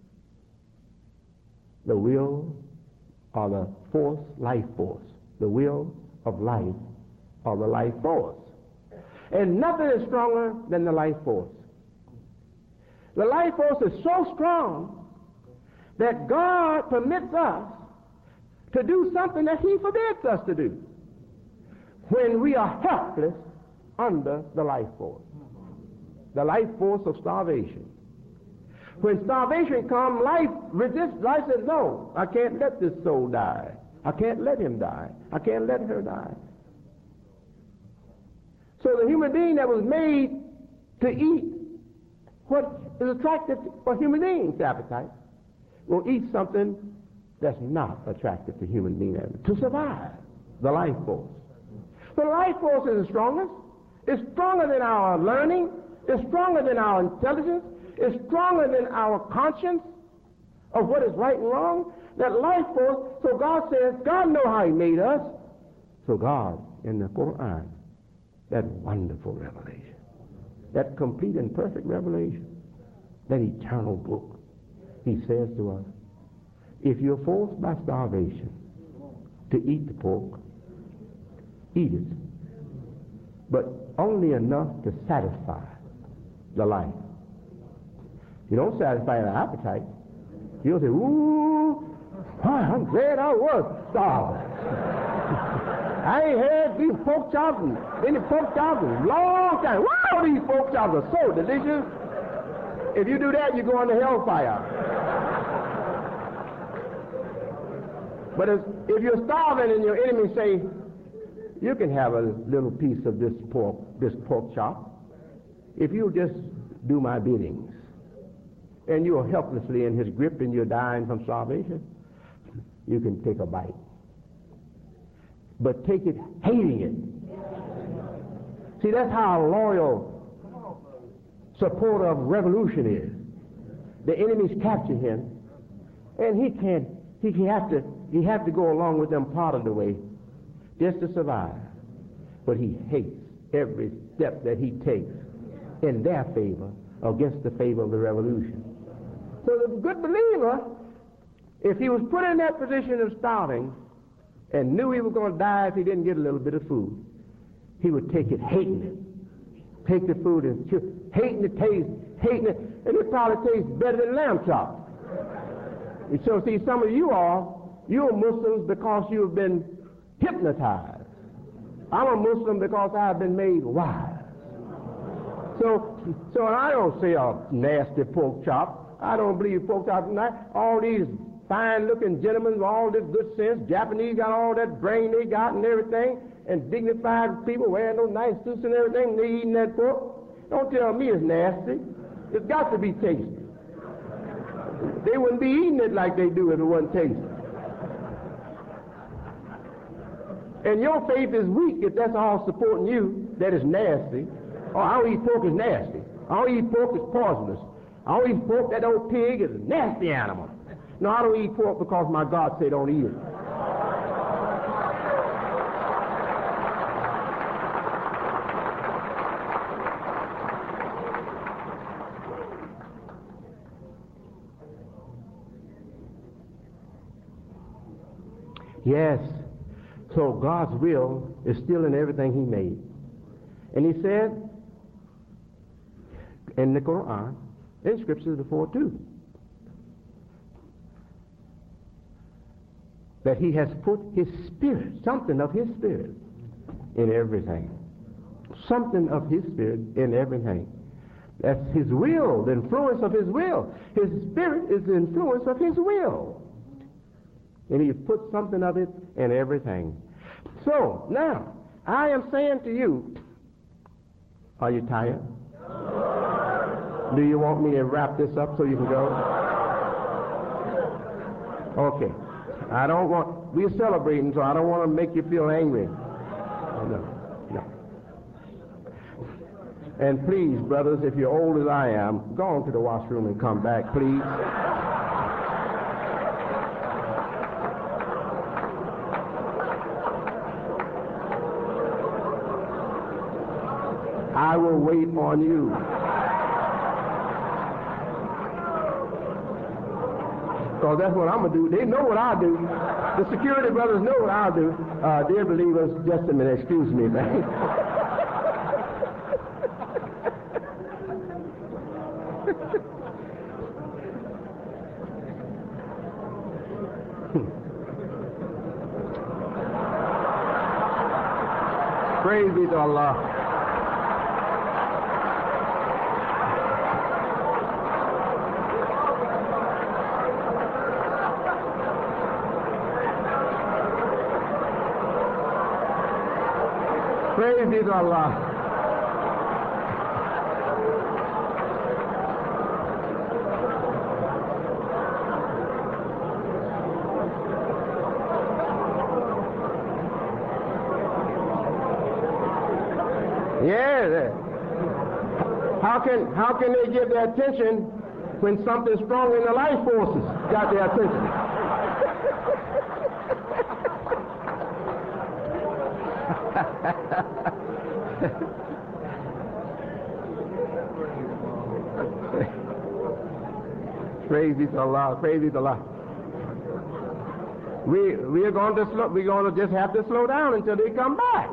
the will or the force, life force. The will of life or the life force. And nothing is stronger than the life force. The life force is so strong that God permits us to do something that he forbids us to do when we are helpless under the life force. The life force of starvation. When starvation comes, life resists. Life says, no, I can't let this soul die. I can't let him die. I can't let her die. So the human being that was made to eat what is attractive for human beings' appetite will eat something that's not attractive to human beings to survive. The life force. The life force is the strongest. It's stronger than our learning. It's stronger than our intelligence. It's stronger than our conscience of what is right and wrong. That life force, so God says, God knows how he made us. So God, in the Quran, that wonderful revelation, that complete and perfect revelation, that eternal book, he says to us, if you're forced by starvation to eat the pork, eat it, but only enough to satisfy the life. You don't satisfy the appetite. You'll say, ooh, I'm glad I was starved. I ain't had these pork chops and any pork chops in a long time. Wow, these pork chops are so delicious. If you do that, you go on to hellfire. But if you're starving and your enemy say, you can have a little piece of this pork chop, if you just do my biddings, and you are helplessly in his grip and you're dying from starvation, you can take a bite. But take it hating it. See, that's how a loyal supporter of revolution is. The enemies capture him, and he have to go along with them part of the way just to survive. But he hates every step that he takes in their favor against the favor of the revolution. So the good believer, if he was put in that position of starving and knew he was going to die if he didn't get a little bit of food, he would take it hating it. Take the food and hating the taste, hating it, and it probably tastes better than lamb chop. And so see, some of you're Muslims because you've been hypnotized. I'm a Muslim because I've been made wise. So I don't say a nasty pork chop. I don't believe pork chop tonight. All these fine-looking gentlemen with all this good sense, Japanese got all that brain they got and everything, and dignified people wearing those nice suits and everything, they eating that pork. Don't tell me it's nasty. It's got to be tasty. They wouldn't be eating it like they do if it wasn't tasty. And your faith is weak if that's all supporting you, that is nasty. Oh, I don't eat pork, is nasty. I don't eat pork, is poisonous. I don't eat pork, that old pig is a nasty animal. No, I don't eat pork because my God said don't eat it. Yes, so God's will is still in everything he made. And he said in the Quran, in scriptures before too, that he has put his spirit, something of his spirit, in everything. Something of his spirit in everything. That's his will, the influence of his will. His spirit is the influence of his will. And he put something of it in everything. So, now, I am saying to you, are you tired? Do you want me to wrap this up so you can go? Okay. We're celebrating, so I don't want to make you feel angry. No. And please, brothers, if you're old as I am, go on to the washroom and come back, please. I will wait on you. Because that's what I'm going to do. They know what I do. The security brothers know what I do. Dear believers, just a minute, excuse me, man. Praise be to Allah. Praise be to Allah. Yeah. How can they give their attention when something strong in the life forces got their attention? Praise be to Allah. Praise be to Allah. We're going to just have to slow down until they come back.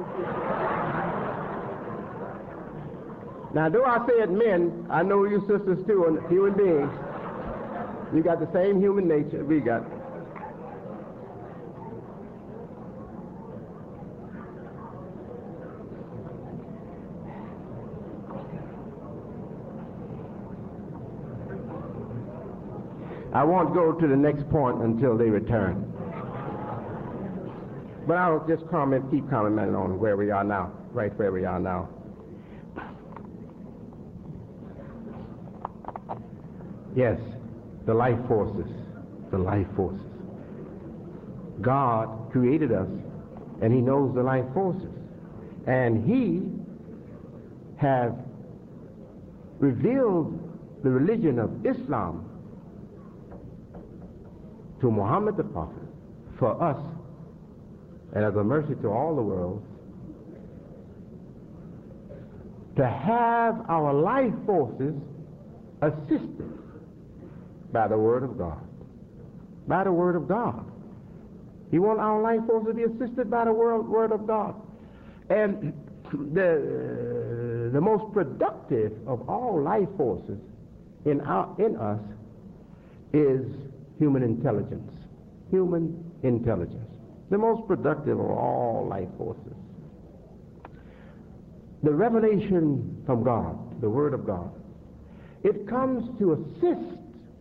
Now, though I said men, I know you sisters too, and human beings. You got the same human nature we got. I won't go to the next point until they return. But I'll just keep commenting on where we are now, right where we are now. Yes, the life forces, the life forces. God created us, and he knows the life forces. And he has revealed the religion of Islam to Muhammad the Prophet for us, and as a mercy to all the world, to have our life forces assisted by the Word of God. By the Word of God. He wants our life forces to be assisted by the Word of God. And the most productive of all life forces in us is human intelligence. Human intelligence. The most productive of all life forces. The revelation from God, the Word of God, it comes to assist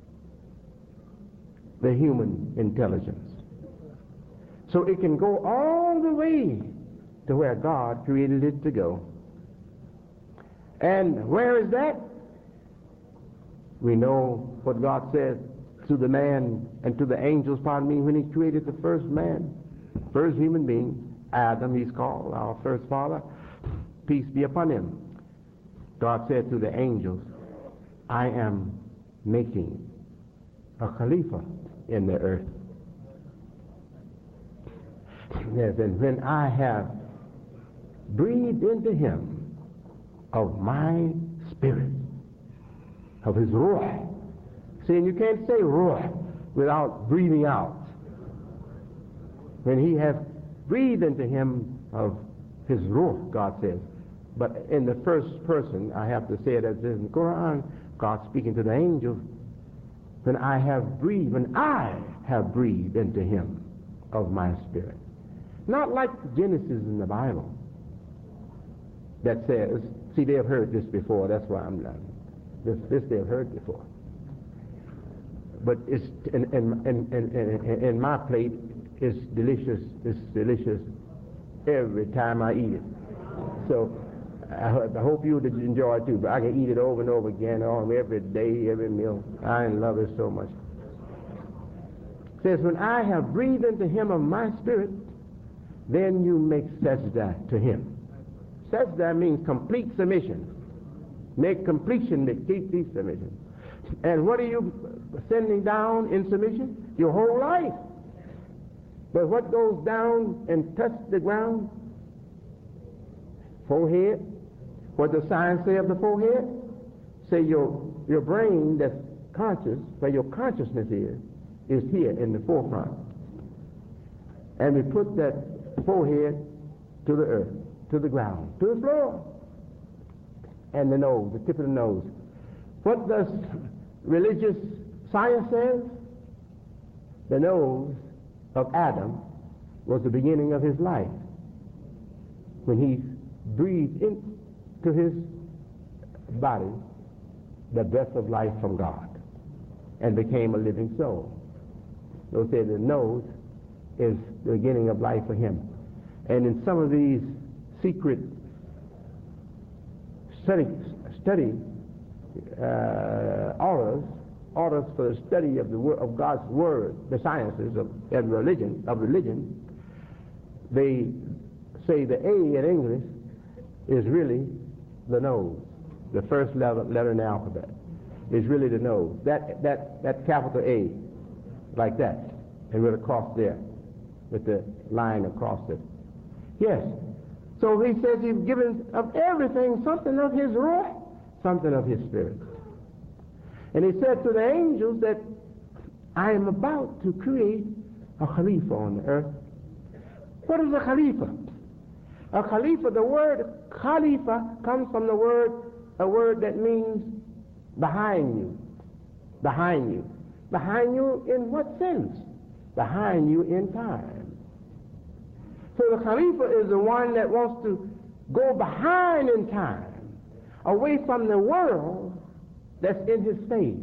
the human intelligence. So it can go all the way to where God created it to go. And where is that? We know what God said to the man and to the angels, when he created the first man, first human being, Adam, he's called our first father. Peace be upon him. God said to the angels, I am making a Khalifa in the earth. Yes, and when I have breathed into him of my spirit, of his ruh. See, and you can't say ruh without breathing out. When he has breathed into him of his ruh, God says. But in the first person, I have to say it as in the Quran, God speaking to the angels, when I have breathed into him of my spirit. Not like Genesis in the Bible that says, see, they have heard this before, that's why I'm done. This they have heard before. But it's in my plate, it's delicious every time I eat it. So I hope you would enjoy it too, but I can eat it over and over again, every day, every meal. I love it so much. It says, when I have breathed into him of my spirit, then you make sajda to him. Sajda means complete submission. Make completion, complete submission. And what are you sending down in submission? Your whole life. But what goes down and touches the ground? Forehead. What does science say of the forehead? Say your brain that's conscious, where your consciousness is here in the forefront. And we put that forehead to the earth, to the ground, to the floor. And the nose, the tip of the nose. What does religious science say? The nose of Adam was the beginning of his life. When he breathed into his body the breath of life from God and became a living soul. They'll say the nose is the beginning of life for him. And in some of these secret study orders for the study of God's Word, the sciences of religion, they say the A in English is really the nose. The first letter in the alphabet is really the nose. That capital A, like that, and with a cross there, with the line across it. Yes. So he says he's given of everything something of his ruh, something of his spirit. And he said to the angels that I am about to create a Khalifa on the earth. What is a Khalifa? A Khalifa, the word Khalifa comes from a word that means behind you. Behind you. Behind you in what sense? Behind you in time. So the Khalifa is the one that wants to go behind in time, away from the world that's in his face,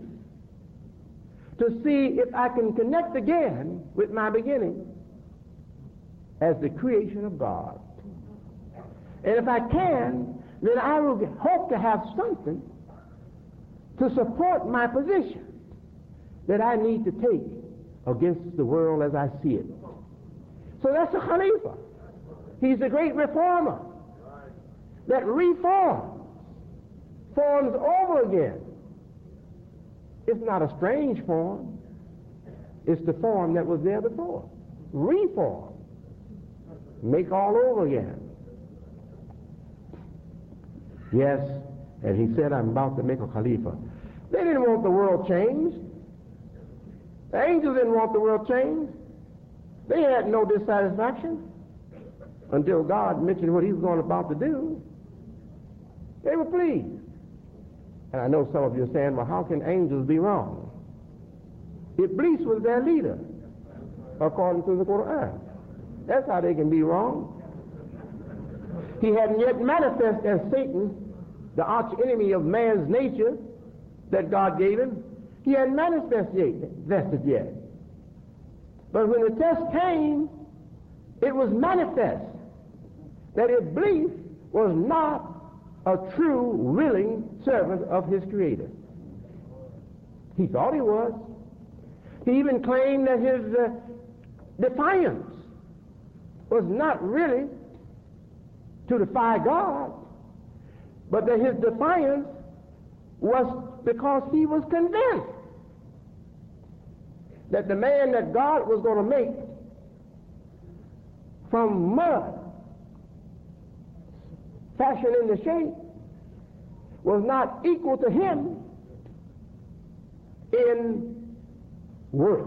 to see if I can connect again with my beginning. as the creation of God. And if I can, then I will hope to have something to support my position that I need to take against the world as I see it. So that's the Khalifa. He's the great reformer that reforms, forms over again. It's not a strange form. It's the form that was there before. Reform. Make all over again. Yes, and he said, I'm about to make a Khalifa. They didn't want the world changed. The angels didn't want the world changed. They had no dissatisfaction until God mentioned what he was about to do. They were pleased. And I know some of you are saying, well, how can angels be wrong? Iblis was their leader, according to the Quran. That's how they can be wrong. He hadn't yet manifested as Satan, the arch enemy of man's nature that God gave him. He hadn't manifested yet. But when the test came, it was manifest that Iblis was not a true, willing servant of his Creator. He thought he was. He even claimed that his defiance was not really to defy God, but that his defiance was because he was convinced that the man that God was going to make from mud, fashioned in the shape, was not equal to him in worth.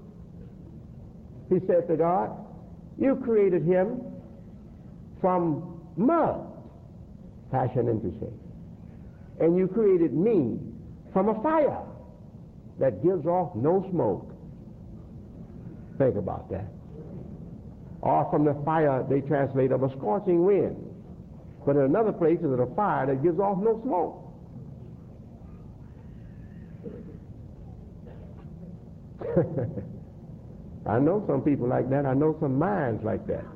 He said to God, you created him from mud, fashioned into shape. And you created me from a fire that gives off no smoke. Think about that. Or from the fire, they translate, of a scorching wind. But in another place, is a fire that gives off no smoke. I know some people like that. I know some minds like that.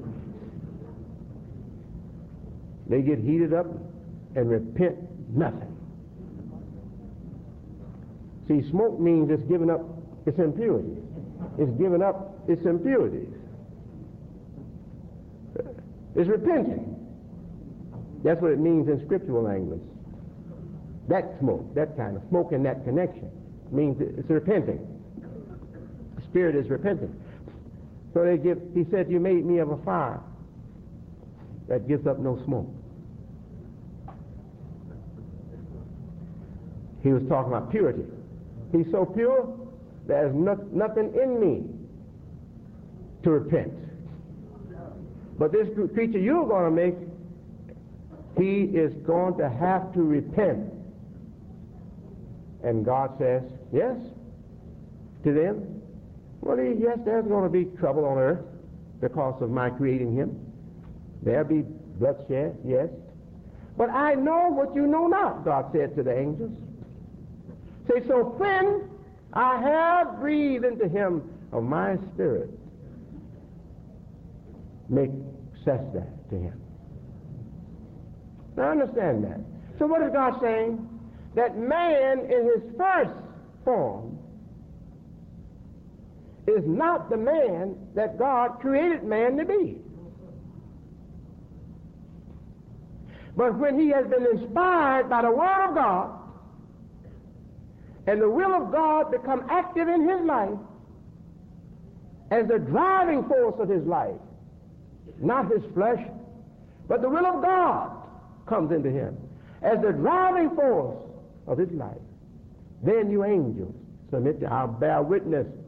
They get heated up and repent nothing. See, smoke means it's giving up its impurities. It's giving up its impurities. It's repenting. That's what it means in scriptural language. That smoke, that kind of smoke in that connection, means it's repenting. The Spirit is repenting. So he said, you made me of a fire that gives up no smoke. He was talking about purity. He's so pure, there's nothing in me to repent. But this creature you're going to make, he is going to have to repent. And God says, yes, to them. Well, yes, there's going to be trouble on earth because of my creating him. There'll be bloodshed, yes. But I know what you know not, God said to the angels. Say, so when I have breathed into him of my spirit, make access that to him. Now understand that. So what is God saying? That man in his first form is not the man that God created man to be. But when he has been inspired by the Word of God, and the will of God become active in his life as the driving force of his life, not his flesh, but the will of God comes into him as the driving force of his life. Then you angels submit to, I'll bear witness